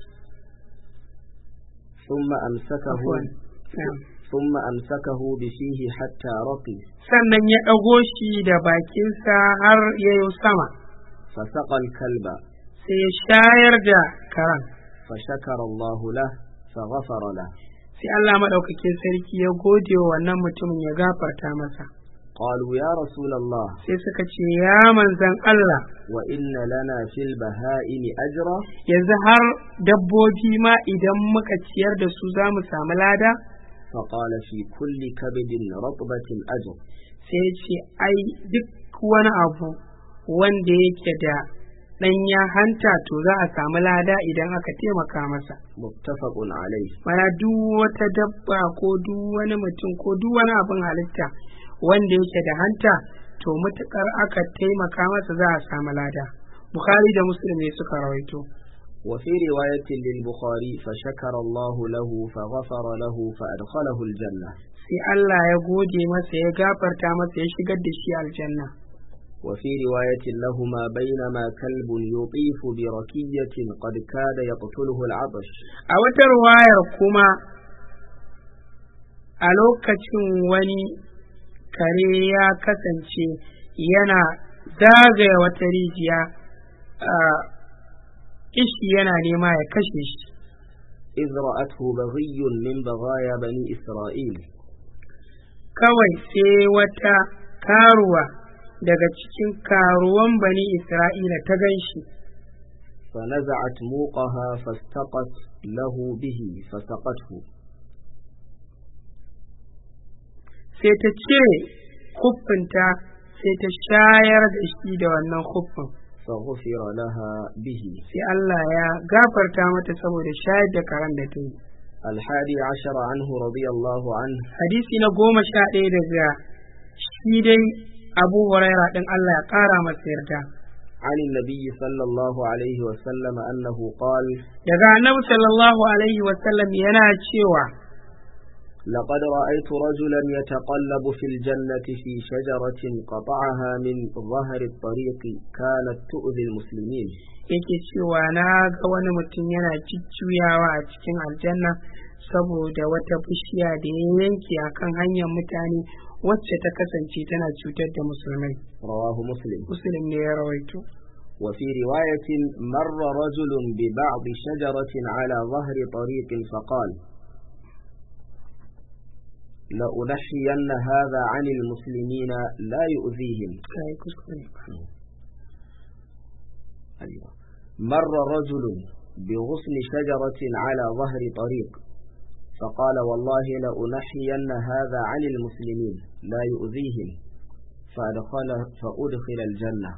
ثم أمسكه Afwan. Na'am. ثم أمسكه بفيه حتى رقي sannan ya ɗago shi da bakinsa har ya yi sama فسقى الكلب sai ya shayar da karen فشكر الله له فغفر له sai Allah maɗaukakin sarki ya gode wa wannan mutumin ya gafarta masa قالوا يا رسول الله sai suka ce ya manzan Allah وإن لنا في البهائم أجرا yanzu har dabbobi ma idan muka ciyar da su za mu samu lada فقال في كل كبد رطبة أجر sai ya ce ai duk wani abu wanda yake da ɗanya hanta to za a samu lada idan aka taimaka masa متفق عليه. mana duk wata dabba ko duk wani mutum ko duk wani abin halitta wanda yake da hanta to mutukar aka taimaka masa za a samu lada Bukhari da Muslim ne suka rawaito وفي رواية للبخاري فشكر الله له فغفر له فأدخله الجنة sai Allah ya gode masa ya gafarta masa ya shigar da shi aljanna وفي رواية لهما بينما كلب يطيف بركية قد كاد يقتله العطش a wata ruwayar kuma a lokacin wani kare ya kasance yana zagaya wata rijiya kishi yana nema ya kashe shi إذ رأته بغي من بغايا بني إسرائيل kawai sai wata karuwa daga cikin karuwan bani Isra'ila ta ganshi فنزعت موقها فاستقت له به فسقته sai ta cire khuffinta sai ta shayar da shi da wannan khuffin فغفر لها به. sai Allah ya gafarta mata saboda shayar da karen da ta yi. 11 عنه رضي الله عنه hadisi na 11 daga shi dai Abu Huraira din Allah ya kara masa yarda. عن النبي صلى الله عليه وسلم أنه قال daga Annabi sallallahu alaihi wa sallam yana cewa لقد رأيت رجلا يتقلب في الجنة في شجرة قطعها من ظهر الطريق كانت تؤذي المسلمين. yake cewa na ga wani mutum yana cicciyawa a cikin aljanna saboda wata bishiya da ya yanke akan hanyar mutane wacce ta kasance tana cutar da musulmai. رواه مسلم. Muslim ne ya rawaito. وفي رواية مر رجل ببعض شجرة على ظهر طريق فقال لأنحين هذا عن المسلمين لا يؤذيهم. مر رجل بغصن شجرة على ظهر طريق فقال والله لأنحين هذا عن المسلمين لا يؤذيهم فأدخل الجنة.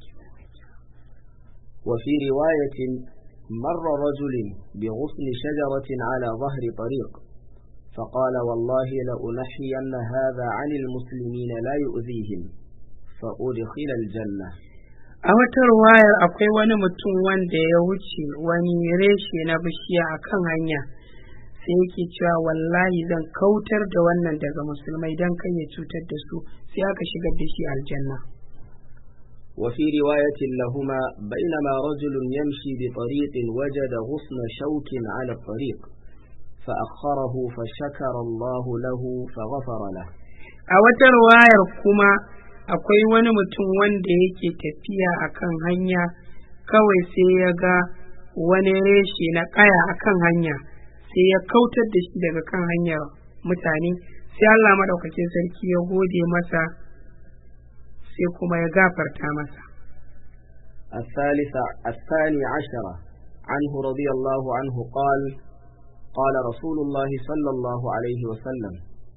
وفي رواية مر رجل بغصن شجرة على ظهر طريق فقال والله لأنحين هذا عن المسلمين لا يؤذيهم فأدخل الجنة. a wata ruwayar akwai wani mutum wanda ya wuce wani reshe na bishiya a kan hanya sai yake cewa wallahi zan kautar da wannan daga musulmai don kai ya cutar da su sai aka shigar da shi aljanna. وفي رواية لهما بينما رجل يمشي بطريق وجد غصن شوك على الطريق فأخره فشكر الله له فغفر له. a wata ruwayar kuma akwai wani mutum wanda yake tafiya akan hanya kawai sai ya ga wani reshe na kaya akan hanya sai ya kautar da shi daga kan hanyar mutane sai Allah madaukakin sarki ya gode masa sai kuma ya gafarta masa. الثاني عشر عنه رضي الله عنه قال قال رسول الله صلى الله عليه وسلم.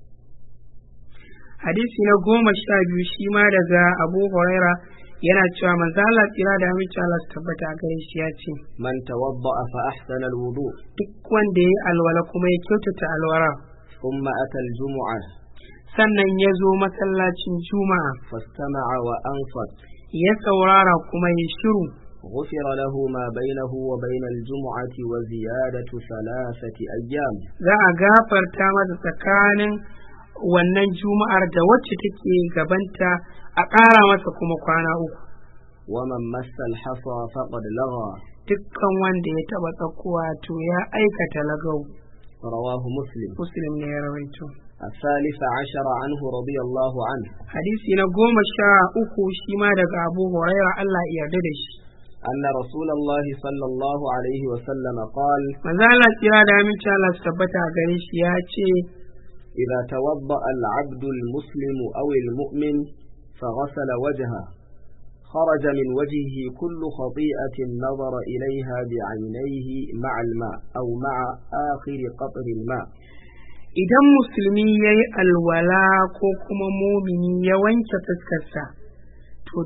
hadisi na 12 shi ma daga Abu Huraira yana cewa manzo Allah tsira da aminci Allah su tabbata gare shi ya ce man tawadda'a fa ahsana alwudu duk wanda yayi alwala kuma ya kyautata alwala thumma ata aljum'ah sannan ya zo masallacin juma'a fastama'a wa anfat ya saurara kuma ya shiru غفر له ما بينه وبين الجمعة وزيادة 3 أيام. za a gafarta masa tsakanin wannan juma'ar da wacce take gabanta a ƙara masa kuma kwana 3. ومن مس الحصى فقد لغى. dukkan wanda ya taba tsakuwa to ya aikata lagau. رواه مسلم. Muslim ne ya rawaito. 13 عنه رضي الله عنه. hadisi na 13 shi ma daga Abu Hurairah Allah ya yarda da shi. أن رسول الله صلى الله عليه وسلم قال manzo Allah tsira da aminci Allah su tabbata gare shi ya ce إذا توضأ العبد المسلم أو المؤمن فغسل وجهه خرج من وجهه كل خطيئة نظر إليها بعينيه مع الماء أو مع آخر قطر الماء. idan musulmi ya yi alwala ko kuma mumini ya wanke fuskarsa to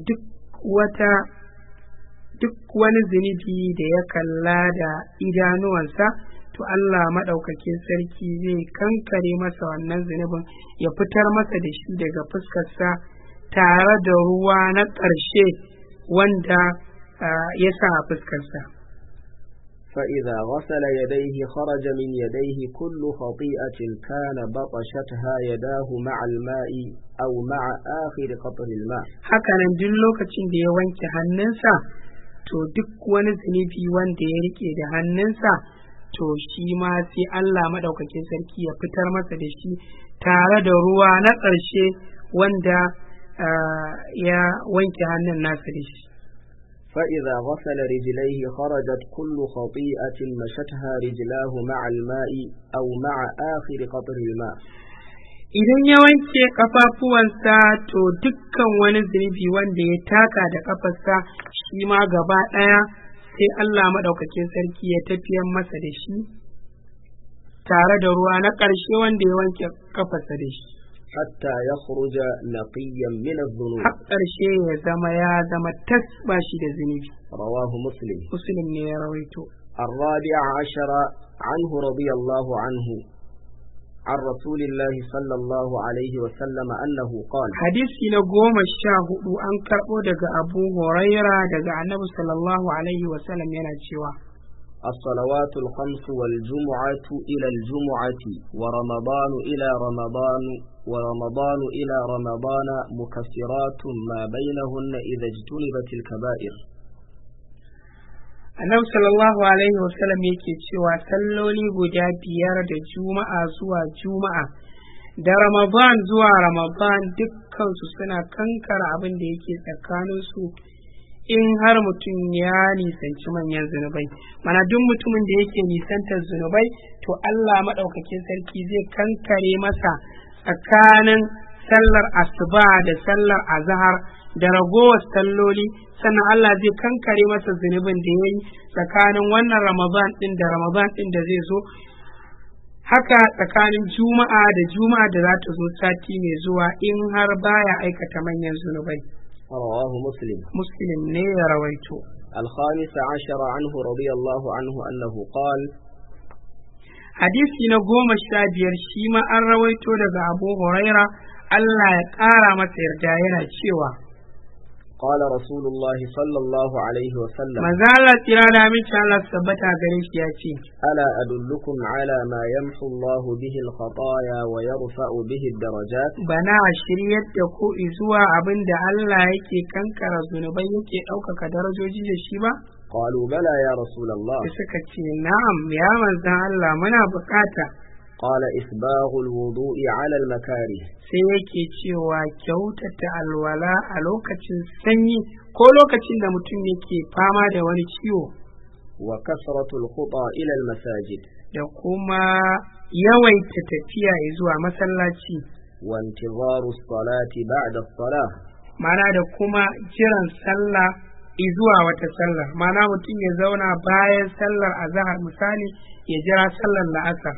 duk wani zunubi da ya kalla da idanuwansa to Allah maɗaukakin sarki zai kankare masa wannan zunubin ya fitar masa da shi daga fuskarsa tare da ruwa na ƙarshe wanda ya sa a fuskarsa. فإذا غسل يديه خرج من يديه كل خطيئة كان بطشتها يداه مع الماء أو مع آخر قطر الماء. hakanan duk lokacin da ya wanke hannunsa to duk wani zunubi wanda ya rike da hannunsa to shi ma sai Allah madaukakin sarki ya fitar masa da shi tare da ruwa na ƙarshe wanda ya wanke hannun nasa da shi. فإذا غسل رجليه خرجت كل خطيئة مشتها رجلاه مع الماء أو مع آخر قطر الماء. idan ya wanke kafafuwansa to dukkan wani zunubi wanda ya taka da kafarsa shi ma gaba ɗaya sai Allah maɗaukakin sarki ya tafiyar masa da shi tare da ruwa na ƙarshe wanda ya wanke kafarsa da shi. حتى يخرج نقيا من الذنوب. har ƙarshe ya zama tas ba shi da zunubi. رواه مسلم. Muslim ne ya rawaito. الرابع عشر عنه رضي الله عنه عن رسول الله صلى الله عليه وسلم أنه قال. Hadisi na 14 an karɓo daga Abu Huraira daga Annabi sallallahu alaihi wa sallam yana cewa الصلوات الخمس والجمعة إلى الجمعة ورمضان إلى رمضان ورمضان إلى رمضان مكفرات ما بينهن إذا اجتنبت الكبائر. Annabi sallallahu alaihi wa sallam yake cewa salloli guda 5 da juma'a zuwa juma'a da Ramadan zuwa Ramadan dukkansu suna kankara abin da yake tsakaninsu in har mutum ya nisanci manyan zunubai. Mana duk mutumin da yake nisantar zunubai to Allah maɗaukakin sarki zai kankare masa tsakanin sallar asuba da sallar azhar da ragowar salloli, sannan Allah zai kankare masa zunubin da ya yi tsakanin wannan Ramadan ɗin da Ramadan ɗin da zai zo. Haka tsakanin juma'a da juma'a da za ta zo sati mai zuwa in har baya aikata manyan zunubai. رواه مسلم. مسلم ne ya rawaito. الخامس عشر عنه رضي الله عنه أنه قال. Hadisi na 15 shi ma an rawaito daga Abu Huraira Allah ya ƙara masa yarda yana cewa قال رسول الله صلى الله عليه وسلم. Manzo Allah tira da aminci Allah tabbata gare shi ya ce ألا أدلكم على ما يمحو الله به الخطايا ويرفع به الدرجات. bana shiryar da ku zuwa abin da Allah yake kankara zunubai yake ɗaukaka darajoji da shi ba. قالوا بلى يا رسول الله. Sai suka ce na'am ya manzon Allah muna bukata. قال إسباغ الوضوء على المكاره. Sai yake cewa kyautata alwala a lokacin sanyi ko lokacin da mutum yake fama da wani ciwo. وكثرة الخطى إلى المساجد. Da kuma yawaita tafiya zuwa masallaci. وانتظار الصلاة بعد الصلاة. Mana da kuma jiran sallah zuwa wata sallar. Mana mutum ya zauna bayan sallar azhar misali ya jira sallar la'asar.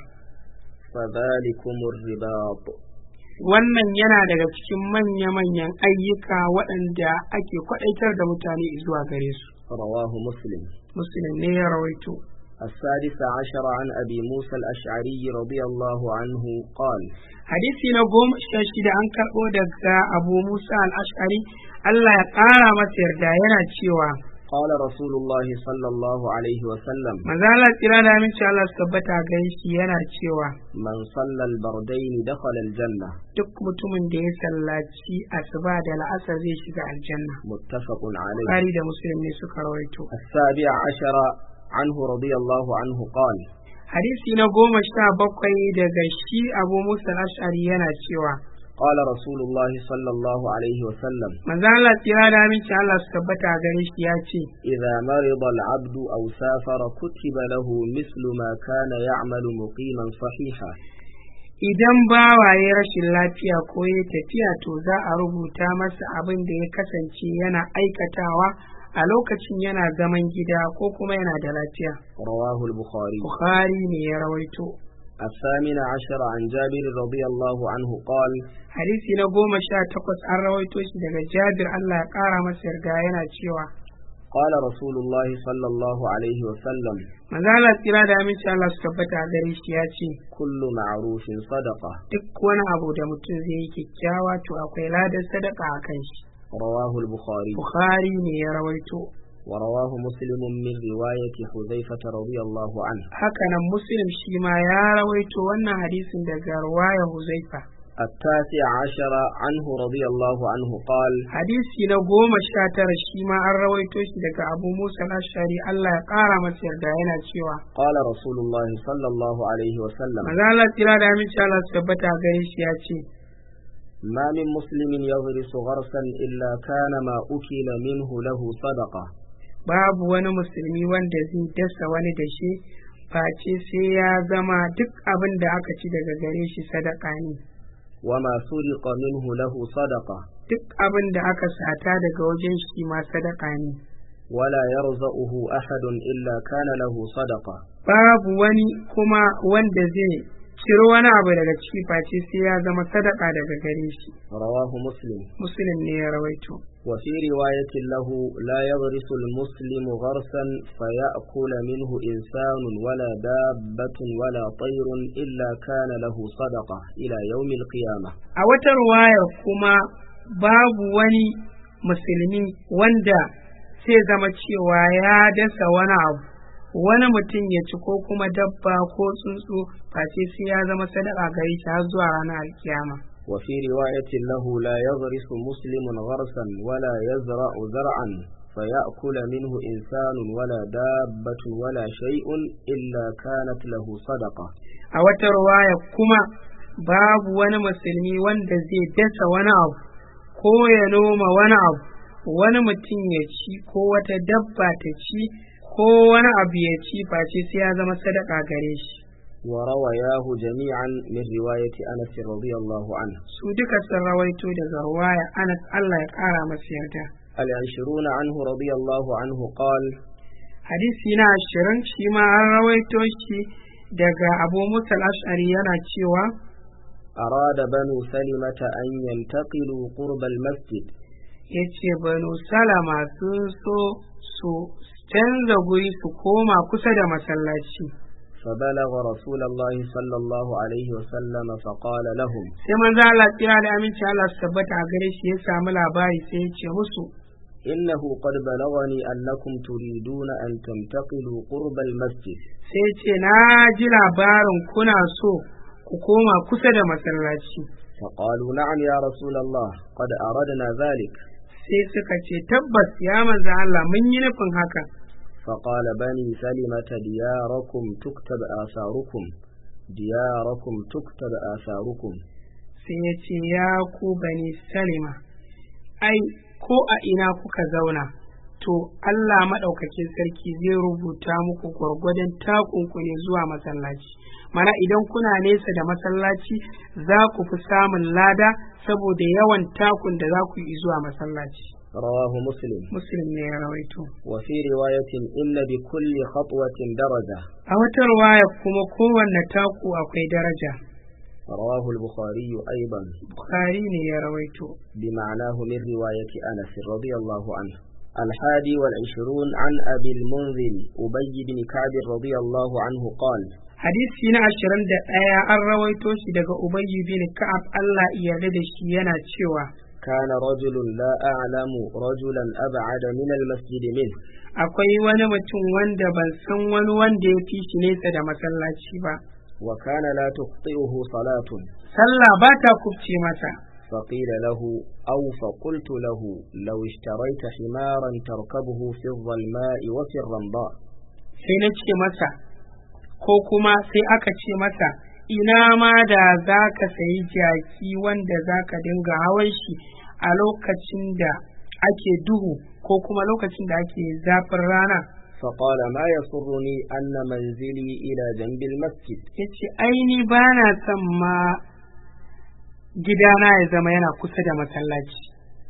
فذلكم الرباط. Wannan yana daga cikin manya-manyan ayyuka waɗanda ake kwaɗaitar da mutane zuwa gare su. رواه مسلم. Muslim ne ya rawaito. السادس عشر عن أبي موسى الأشعري رضي الله عنه قال. Hadisi na 16 an karɓo daga Abu Musa al-Ash'ari Allah ya ƙara masa yarda yana cewa قال رسول الله صلى الله عليه وسلم. Manzo Allah tsira da aminci Allah su tabbata gare shi yana cewa من صلى البردين دخل الجنة. duk mutumin da ya sallaci asuba da la'asar zai shiga aljanna. متفق عليه. Bukhari da Muslim ne suka rawaito. السابع عشر عنه رضي الله عنه قال. Hadisi na 17 daga shi Abu Musa al-Ash'ari yana cewa قال رسول الله صلى الله عليه وسلم. Manzo Allah tsira da aminci Allah su tabbata gare shi ya ce إذا مرض العبد أو سافر كتب له مثل ما كان يعمل مقيما صحيحا. idan bawa ya rashin lafiya ko ya tafiya to za a rubuta masa abin da ya kasance yana aikatawa a lokacin yana zaman gida ko kuma yana da lafiya. رواه البخاري. Bukhari ne ya rawaito. الثامن عشر عن جابر رضي الله عنه قال. Hadisi na 18 an rawaito shi daga Jabir Allah ya ƙara masa yarda yana cewa قال رسول الله صلى الله عليه وسلم. Manzo Allah tsira da aminci Allah su tabbata gare shi ya ce كل معروف صدقة. duk wani abu da mutum zai yi kyakkyawa to akwai ladan sadaka a kan shi. رواه البخاري. Bukhari ne ya rawaito. ورواه مسلم من رواية حذيفة رضي الله عنه. Hakanan Muslim shi ma ya rawaito wannan hadisin daga ruwaya Huzaifa. التاسع عشر عنه رضي الله عنه قال. Hadisi na 19 shi ma an rawaito shi daga Abu Musa al-Ash'ari Allah ya ƙara masa yarda yana cewa قال رسول الله صلى الله عليه وسلم. Manzo Allah tsira da aminci Allah su tabbata gare shi ya ce ما من مسلم يغرس غرسا إلا كان ما أكل منه له صدقة. babu wani musulmi wanda zai dasa wani da shi face sai ya zama duk abin da aka ci daga gare shi sadaka ne. وما سرق منه له صدقة. Duk abin da aka sata daga wajen shi ma sadaka ne. ولا يرزقه أحد إلا كان له صدقة. Babu wani kuma wanda zai ciro wani abu daga ciki face sai ya zama sadaka daga gare shi. رواه مسلم. Muslim ne ya rawaito. وفي رواية له لا يغرس المسلم غرسا فيأكل منه إنسان ولا دابة ولا طير إلا كان له صدقة إلى يوم القيامة. A wata ruwayar kuma babu wani musulmi wanda sai zama cewa ya dasa wani abu, wani mutum ya ci ko kuma dabba ko tsuntsu face sai ya zama sadaka gare shi har zuwa ranar alkiyama. وفي رواية له لا يغرس مسلم غرسا ولا يزرع زرعا فيأكل منه إنسان ولا دابة ولا شيء إلا كانت له صدقة. A wata ruwaya kuma babu wani musulmi wanda zai dasa wani abu ko ya noma wani abu, wani mutum ya ci ko wata dabba ta ci ko wani abu ya ci face sai ya zama sadaka gare shi. وروياه جميعا من رواية أنس رضي الله عنه. Su duka sun rawaito daga ruwaya Anas Allah ya kara masa yarda. 20 عنه رضي الله عنه قال: Hadisi na 20 shi ma an rawaito shi daga Abu Musa al-Ash'ari yana cewa أراد بنو سلمة أن ينتقلوا قرب المسجد. yace Banu Salama sun so su canza guri su koma kusa da masallaci. فبلغ رسول الله صلى الله عليه وسلم فقال لهم: sai manzo Allah kira da aminci Allah su tabbata a gare shi ya samu labari sai ya ce musu إنه قد بلغني أنكم تريدون أن تنتقلوا قرب المسجد. sai ce na ji labarin kuna so ku koma kusa da masallaci. فقالوا: نعم يا رسول الله قد أردنا ذلك. sai suka ce tabbas ya manzo Allah mun yi nufin haka. فقال: بني سلمة دياركم تكتب آثاركم دياركم تكتب آثاركم. sai ya ce ya ku Bani Salima, ai ko a ina kuka zauna to Allah maɗaukakin sarki zai rubuta muku gwargwadon takunku ne zuwa masallaci. Mana idan kuna nesa da masallaci za ku fi samun lada saboda yawan takun da za ku yi zuwa masallaci. رواه مسلم. Muslim ne ya rawaito. وفي رواية إن بكل خطوة درجة. A wata ruwaya kuma kowanne taku akwai daraja. رواه البخاري أيضا. Bukhari ne ya rawaito. بمعناه من رواية أنس رضي الله عنه. 21 عن أبي المنذر أبي بن كعب رضي الله عنه قال: Hadisi na 21 an rawaito shi daga Ubayy bin Ka'ab Allah ya yarda da shi yana cewa كان رجل لا أعلم رجلا أبعد من المسجد منه. akwai wani mutum wanda ban san wani wanda ya fi shi nesa da masallaci ba. وكان لا تخطئه صلاة. Sallah ba ta kubce masa. فقيل له أو فقلت له: لو اشتريت حمارا تركبه في الظلماء وفي الرمضاء. sai na ce masa ko kuma sai aka ce masa ina ma da za ka sayi jaki wanda za ka dinga hawan shi a lokacin da ake duhu ko kuma lokacin da ake zafin rana. فقال: ما يسرني أن منزلي إلى جنب المسجد. yace aini ba na son ma gidana ya zama yana kusa da masallaci.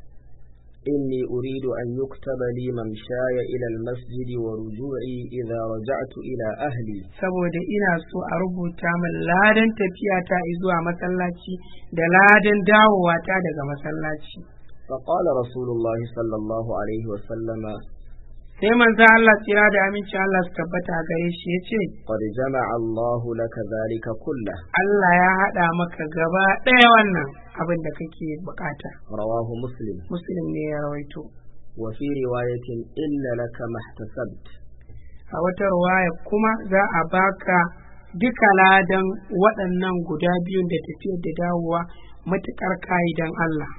إني أريد أن يكتب لي ممشاي إلى المسجد ورجوعي إذا رجعت إلى أهلي. saboda ina so a rubuta min ladan tafiyata zuwa masallaci da ladan dawowata daga masallaci. فقال رسول الله صلى الله عليه وسلم: sai manzo Allah tsira da aminci Allah su tabbata a gare shi yace قد جمع الله لك ذلك كله. Allah ya hada maka gaba ɗaya wannan abin da kake bukata. رواه مسلم. Muslim ne ya rawaito. وفي رواية: إن لك ما احتسبت. A wata ruwaya kuma za a baka duka ladan waɗannan guda biyun da tafiyar da dawowa matuƙar ka'idan Allah.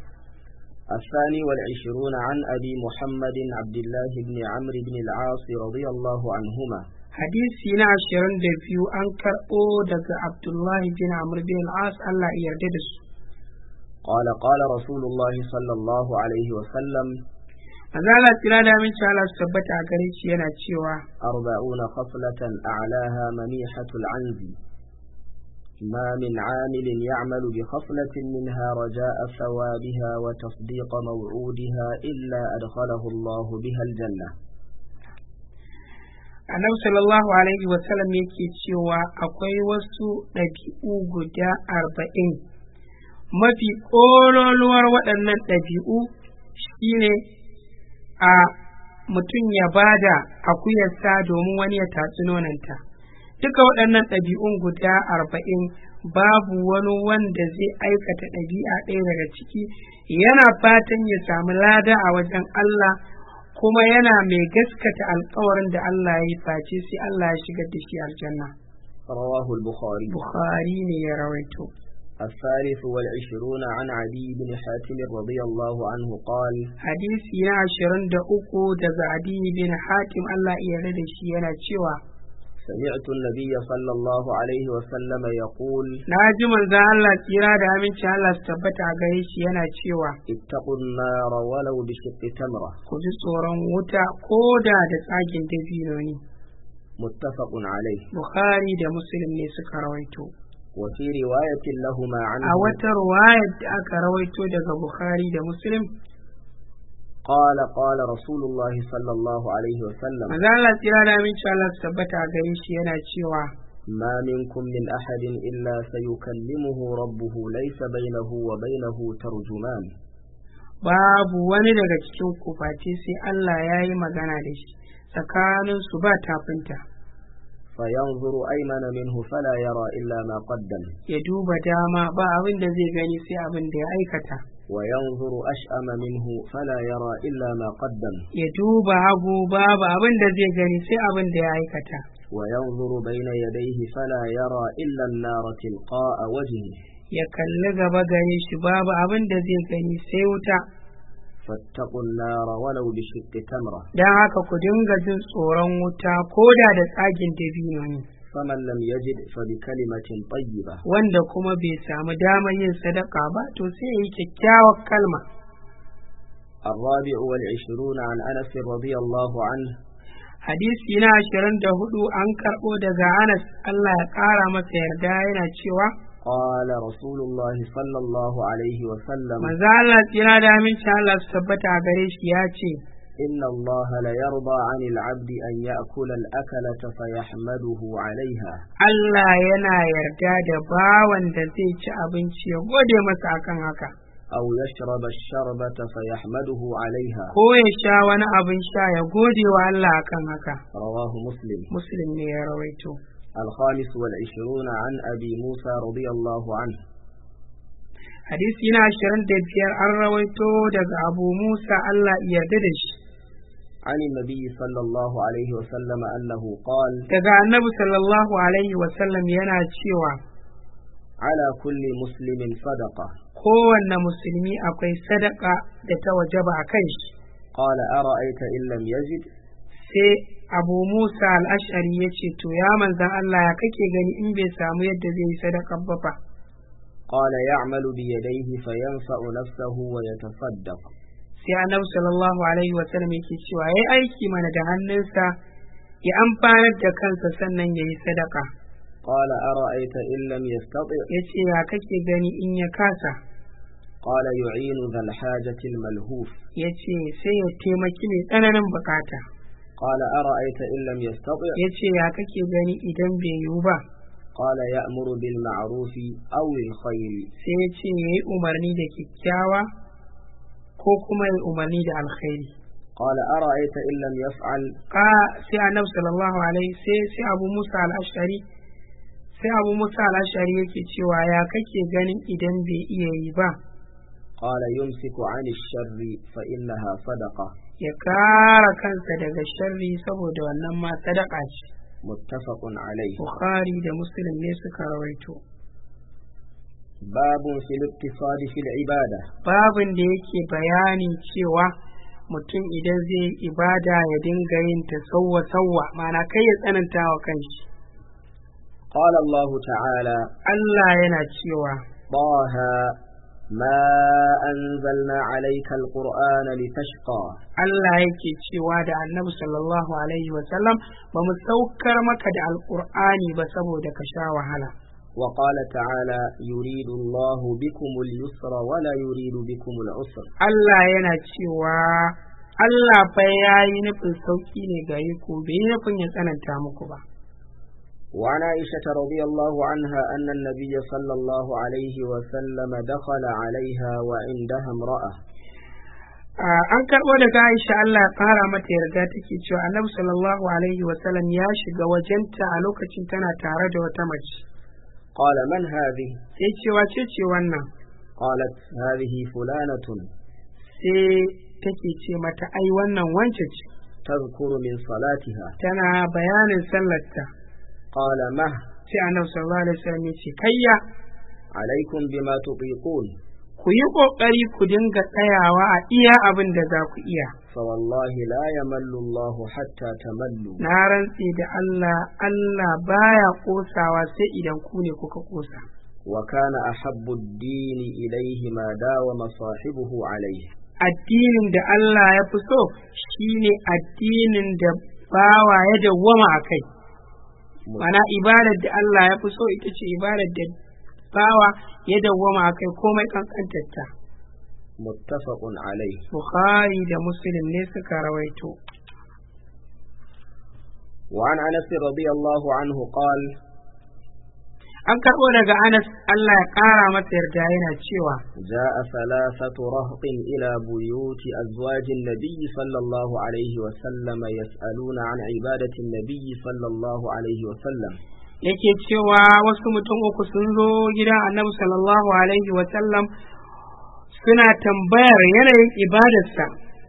22 عن أبي محمد عبد الله بن عمرو بن العاص رضي الله عنهما. Hadisi na 22 an karɓo daga Abdullahi bin Amr bin al-As Allah ya yarda da su. قال: قال رسول الله صلى الله عليه وسلم: Azala tira da min Allah su tabbata a gare shi yana cewa 40 خصلة أعلاها منيحة العنز. ما من عامل يعمل بخصلة منها رجاء ثوابها وتصديق موعودها إلا أدخله الله بها الجنة. annabi sallallahu alaihi wasallam yake cewa akwai wasu ɗabi'u guda 40. Mafi ƙololuwar waɗannan ɗabi'u shine a mutum ya bada akuyarsa domin wani ya tatsi nonanta. Duka waɗannan ɗabi'un guda 40 babu wani wanda zai aikata ɗabi'a ɗaya daga ciki yana fatan ya samu lada a wajen Allah, kuma yana mai gaskata alƙawarin da Allah ya yi face sai Allah ya shigar da shi aljanna. رواه البخاري. Bukhari ne ya rawaito. الثالث والعشرون عن عدي بن حاتم رضي الله عنه قال Hadisi na 23 daga Adi bin Hatim Allah ya yarda da shi yana cewa سمعت النبي صلى الله عليه وسلم يقول na ji manzon Allah tsira da aminci Allah su tabbata a gare shi yana cewa اتقوا النار ولو بشق تمرة. ku ji tsoron wuta ko da tsagin dabino ne. متفق عليه. Bukhari da Muslim ne suka rawaito. وفي رواية لهما عنه A wata ruwayar da aka rawaito daga Bukhari da Muslim, قال قال رسول الله صلى الله عليه وسلم manzon Allah tsira da aminci Allah su tabbata a gare shi yana cewa ما منكم من أحد إلا سيكلمه ربه ليس بينه وبينه ترجمان. babu wani daga cikin ku face sai Allah ya yi magana da shi, tsakanin su ba tafinta. فينظر أيمن منه فلا يرى إلا ما قدم Ya duba dama ba abin da zai gani sai abin da ya aikata. وينظر أشأم منه فلا يرى إلا ما قدم Ya duba hagu babu abin da zai gani sai abin da ya aikata. وينظر بين يديه فلا يرى إلا النار تلقاء وجهه. Ya kalli gaba gare shi babu abin da zai gani sai wuta. فاتقوا النار ولو بشق تمرة. Don haka ku dinga jin tsoron wuta ko da tsagin dabino ne. فمن لم يجد فبكلمة طيبة. Wanda kuma bai samu damar yin sadaka ba to sai ya yi kyakkyawar kalma. الرابع والعشرون عن أنس رضي الله عنه Hadisi na 24 an karɓo daga Anas Allah ya ƙara masa yarda yana cewa قال رسول الله صلى الله عليه وسلم manzo Allah tsira da aminci Allah su tabbata a gare shi ya ce إن الله ليرضى عن العبد أن يأكل الأكلة فيحمده عليها. Allah yana yarda da bawan da zai ci abinci ya gode masa akan haka, أو يشرب الشربة فيحمده عليها. ko ya sha wani abin sha ya gode wa Allah akan haka. رواه مسلم. Muslim ne ya rawaito. الخامس والعشرون عن أبي موسى رضي الله عنه Hadisi na 25 an rawaito daga Abu Musa Allah ya yarda da shi. عن النبي صلى الله عليه وسلم أنه قال Daga Annabi sallallahu alaihi wa sallam yana cewa على كل مسلم صدقة. kowanne musulmi akwai sadaka da ta wajaba a kan shi. قال أرأيت إن لم يجد. Sai Abu Musa al-Ash'ari ya ce to ya manzan Allah ya kake gani in bai samu yadda zai yi sadaka ba fa. قال يعمل بيديه فينفع نفسه ويتصدق. Sai Annabi sallallahu alaihi wa sallam yake cewa yayi aiki mana da hannunsa ya amfanar da kansa sannan ya yi sadaka. قال أرأيت إن لم يستطع. Ya ce ya kake gani in ya kasa. قال يعين ذا الحاجة الملهوف. Ya ce sai ya taimaki mai tsananin bukata. قال أرأيت إن لم يستطع. Ya ce ya kake gani idan bai yiwu ba. قال يأمر بالمعروف أو الخير. Sai ya ce ya yi umarni da kyakkyawa ko kuma ya umarni da alkhairi. قال أرأيت إن لم يفعل. Sai Annabi sallallahu alaihi sai Abu Musa al-Ash'ari yake cewa ya kake ganin idan bai iya yi ba. قال يمسك عن الشر فإنها صدقة. Ya kara kansa daga sharri saboda wannan ma sadaka ce. متفق عليه. Bukhari da Muslim ne suka rawaito. باب في الاقتصاد في العبادة. Babin da yake bayani cewa mutum idan zai yi ibada ya dinga yin ta sawwa ma'ana kai ya tsananta wa kanshi. قال الله تعالى Allah yana cewa طه ما أنزلنا عليك القرآن لتشقى. Allah yake cewa da Annabi sallallahu alaihi wa sallam ba mu saukar maka da alqur'ani ba saboda ka sha wahala. وقال تعالى يريد الله بكم اليسر ولا يريد بكم العسر. Allah yana cewa Allah fa yayi nufin sauki ne gare ku, bai yi nufin ya tsananta muku ba. وعن عائشة رضي الله عنها أن النبي صلى الله عليه وسلم دخل عليها وعندها امرأة. an karɓo daga Aisha Allah ya ƙara mata yarda take cewa Annabi sallallahu alaihi wa sallam ya shiga wajenta a lokacin tana tare da wata mace. قال من هذه؟ sai cewa ce wannan. قالت هذه فلانة. sai take ce mata ai wannan wance ce. تذكر من صلاتها. tana bayanin sallarta. قال ما؟ sai Annabi sallallahu alaihi wa sallam ya ce kayya. عليكم بما تطيقون. ku yi ƙoƙari ku dinga tsayawa a iya abin da za ku iya. فوالله لا يمل الله حتى تملوا. na rantsi da Allah, Allah baya ƙosawa sai idan ku ne kuka ƙosa. وكان أحب الدين إليه ما داوم صاحبه عليه. addinin da Allah ya fi so shine addinin da bawa ya dawwama a kai. Mana ibadar da Allah ya fi so ita ce ibadar da bawa ya dawwama a kai komai kankantarta. muttafaqun alayh. Bukhari da Muslim ne suka rawaito. وعن أنس رضي الله عنه قال an karɓo daga Anas Allah ya ƙara masa yarda yana cewa جاء ثلاثة رهط إلى بيوت أزواج النبي صلى الله عليه وسلم يسألون عن عبادة النبي صلى الله عليه وسلم. yake cewa wasu mutum uku sun zo gidan Annabi sallallahu alaihi wa sallam suna tambayar yanayin ibadarsa.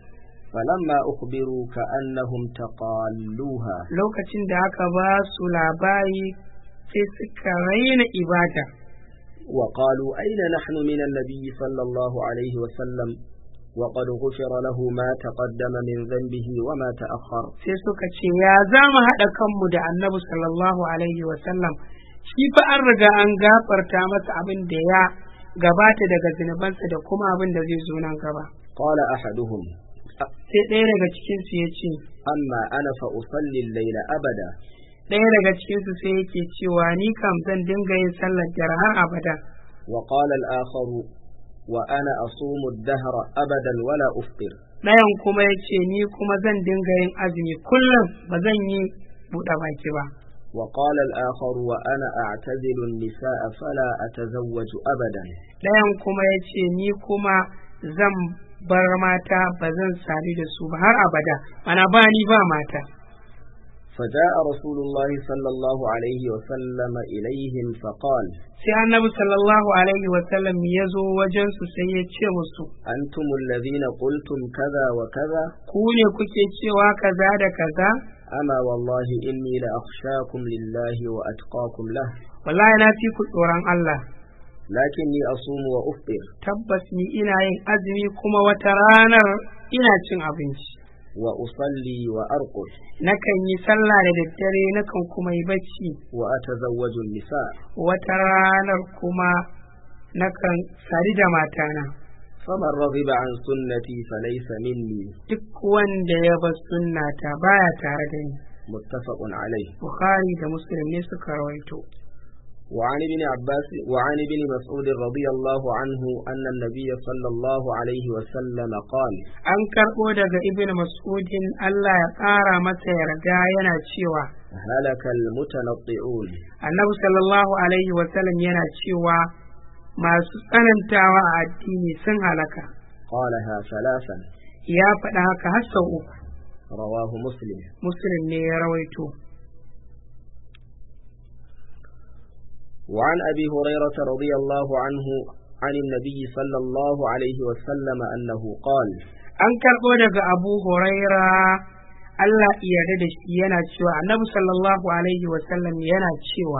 فلما أخبروا كأنهم تقالوها. lokacin da aka ba su labari sai suka raina ibada. وقالوا أين نحن من النبي صلى الله عليه وسلم وقد غفر له ما تقدم من ذنبه وما تأخر. sai suka ce ya za mu haɗa kanmu da Annabi sallallahu alaihi wa sallam, shi fa an riga an gafarta masa abin da ya gabata daga zunubansa da kuma abin da zai zo nan gaba. قال أحدهم sai ɗaya daga cikinsu ya ce أما أنا فأصلي الليل أبدا. ɗaya daga cikinsu sai yake cewa ni kam zan dinga yin sallar dare har abada. وقال الآخر وأنا أصوم الدهر أبدا ولا أفطر. ɗayan kuma ya ce ni kuma zan dinga yin azumi kullum ba zan yi buɗe baki ba. وقال الآخر وأنا أعتزل النساء فلا أتزوج أبدا. ɗayan kuma ya ce ni kuma zan bar mata ba zan sadu da su ba har abada, mana ba ni ba mata. فجاء رسول الله صلى الله عليه وسلم إليهم فقال sai Annabi sallallahu alaihi wa sallam ya zo wajen su sai ya ce musu أنتم الذين قلتم كذا وكذا. ku ne kuke cewa kaza da kaza. أما والله إني لأخشاكم لله وأتقاكم له. wallahi na fi ku tsoron Allah, لكني أصوم وأفطر. tabbas ni ina yin azumi kuma wata ranar ina cin abinci. وأصلي وأرقد. nakan yi sallah da daddare, nakan kuma yi bacci. وأتزوج النساء. wata ranar kuma nakan sadu da matana. فمن رغب عن سنتي فليس مني. duk wanda ya bar sunnata baya tare da ni. متفق عليه. Bukhari da Muslim ne suka rawaito. وعن ابن مسعود رضي الله عنه أن النبي صلى الله عليه وسلم قال an karɓo daga Ibn Mas'udin Allah ya ƙara masa yarda yana cewa هلك المتنطعون. Annabi sallallahu alaihi wa sallam yana cewa masu tsanantawa a addini sun halaka. قالها ثلاثا. ya faɗa haka har sau uku. رواه مسلم. Muslim ne ya rawaito. وعن أبي هريرة رضي الله عنه عن النبي صلى الله عليه وسلم أنه قال an karɓo daga Abu Huraira Allah ya yarda da shi yana cewa Annabi sallallahu alaihi wa sallam yana cewa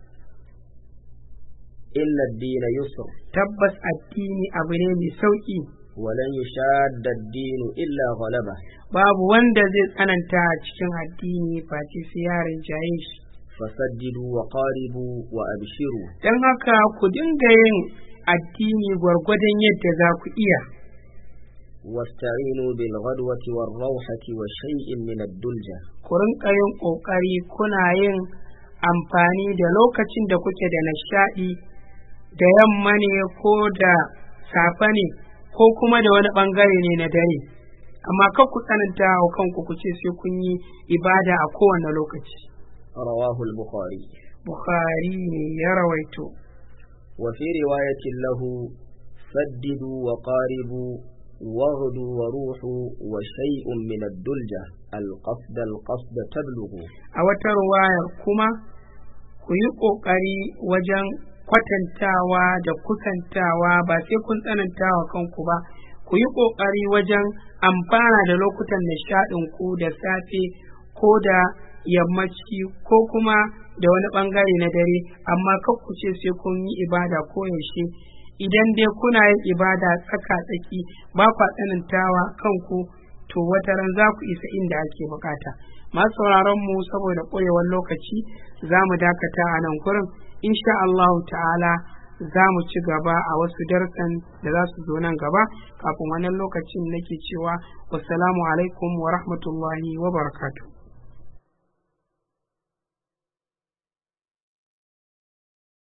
إن الدين يسر. tabbas addini abu ne mai sauki. ولن يشاد الدين إلا غلبه. babu wanda zai tsananta a cikin addini face sai ya rinjaye shi. فسددوا وقاربوا وأبشروا. don haka ku dinga yin addini gwargwadon yadda za ku iya. واستعينوا بالغدوة والروحة وشيء من الدلجة. ku rinka yin ƙoƙari kuna yin amfani da lokacin da kuke da nishaɗi, da yamma ne ko da safe ne ko kuma da wani ɓangare ne na dare. amma kar ku tsananta wa kanku ku ce sai kun yi ibada a kowane lokaci. رواه البخاري. Bukhari ne ya rawaito. وفي رواية له سددوا وقاربوا واغدوا وروحوا وشيء من الدلجة القصد تبلغوا. A wata ruwayar kuma ku yi ƙoƙari wajen kwatantawa da kusantawa ba sai kun tsanantawa kanku ba, ku yi ƙoƙari wajen amfana da lokutan nishaɗinku da safe ko da yammaci ko kuma da wani ɓangare na dare, amma kar ku ce sai kun yi ibada ko yaushe. Idan dai kuna yin ibada tsaka-tsaki ba kwa tsanantawa kanku, to wata ran za ku isa inda ake bukata. Masu sauraron mu saboda ƙwarewar lokaci za mu dakata a nan gurin, insha Allahu ta'ala za mu ci gaba a wasu darsan da za su zo nan gaba. Kafin wannan lokacin nake cewa wassalamu alaikum wa rahmatullahi wa barakatuh.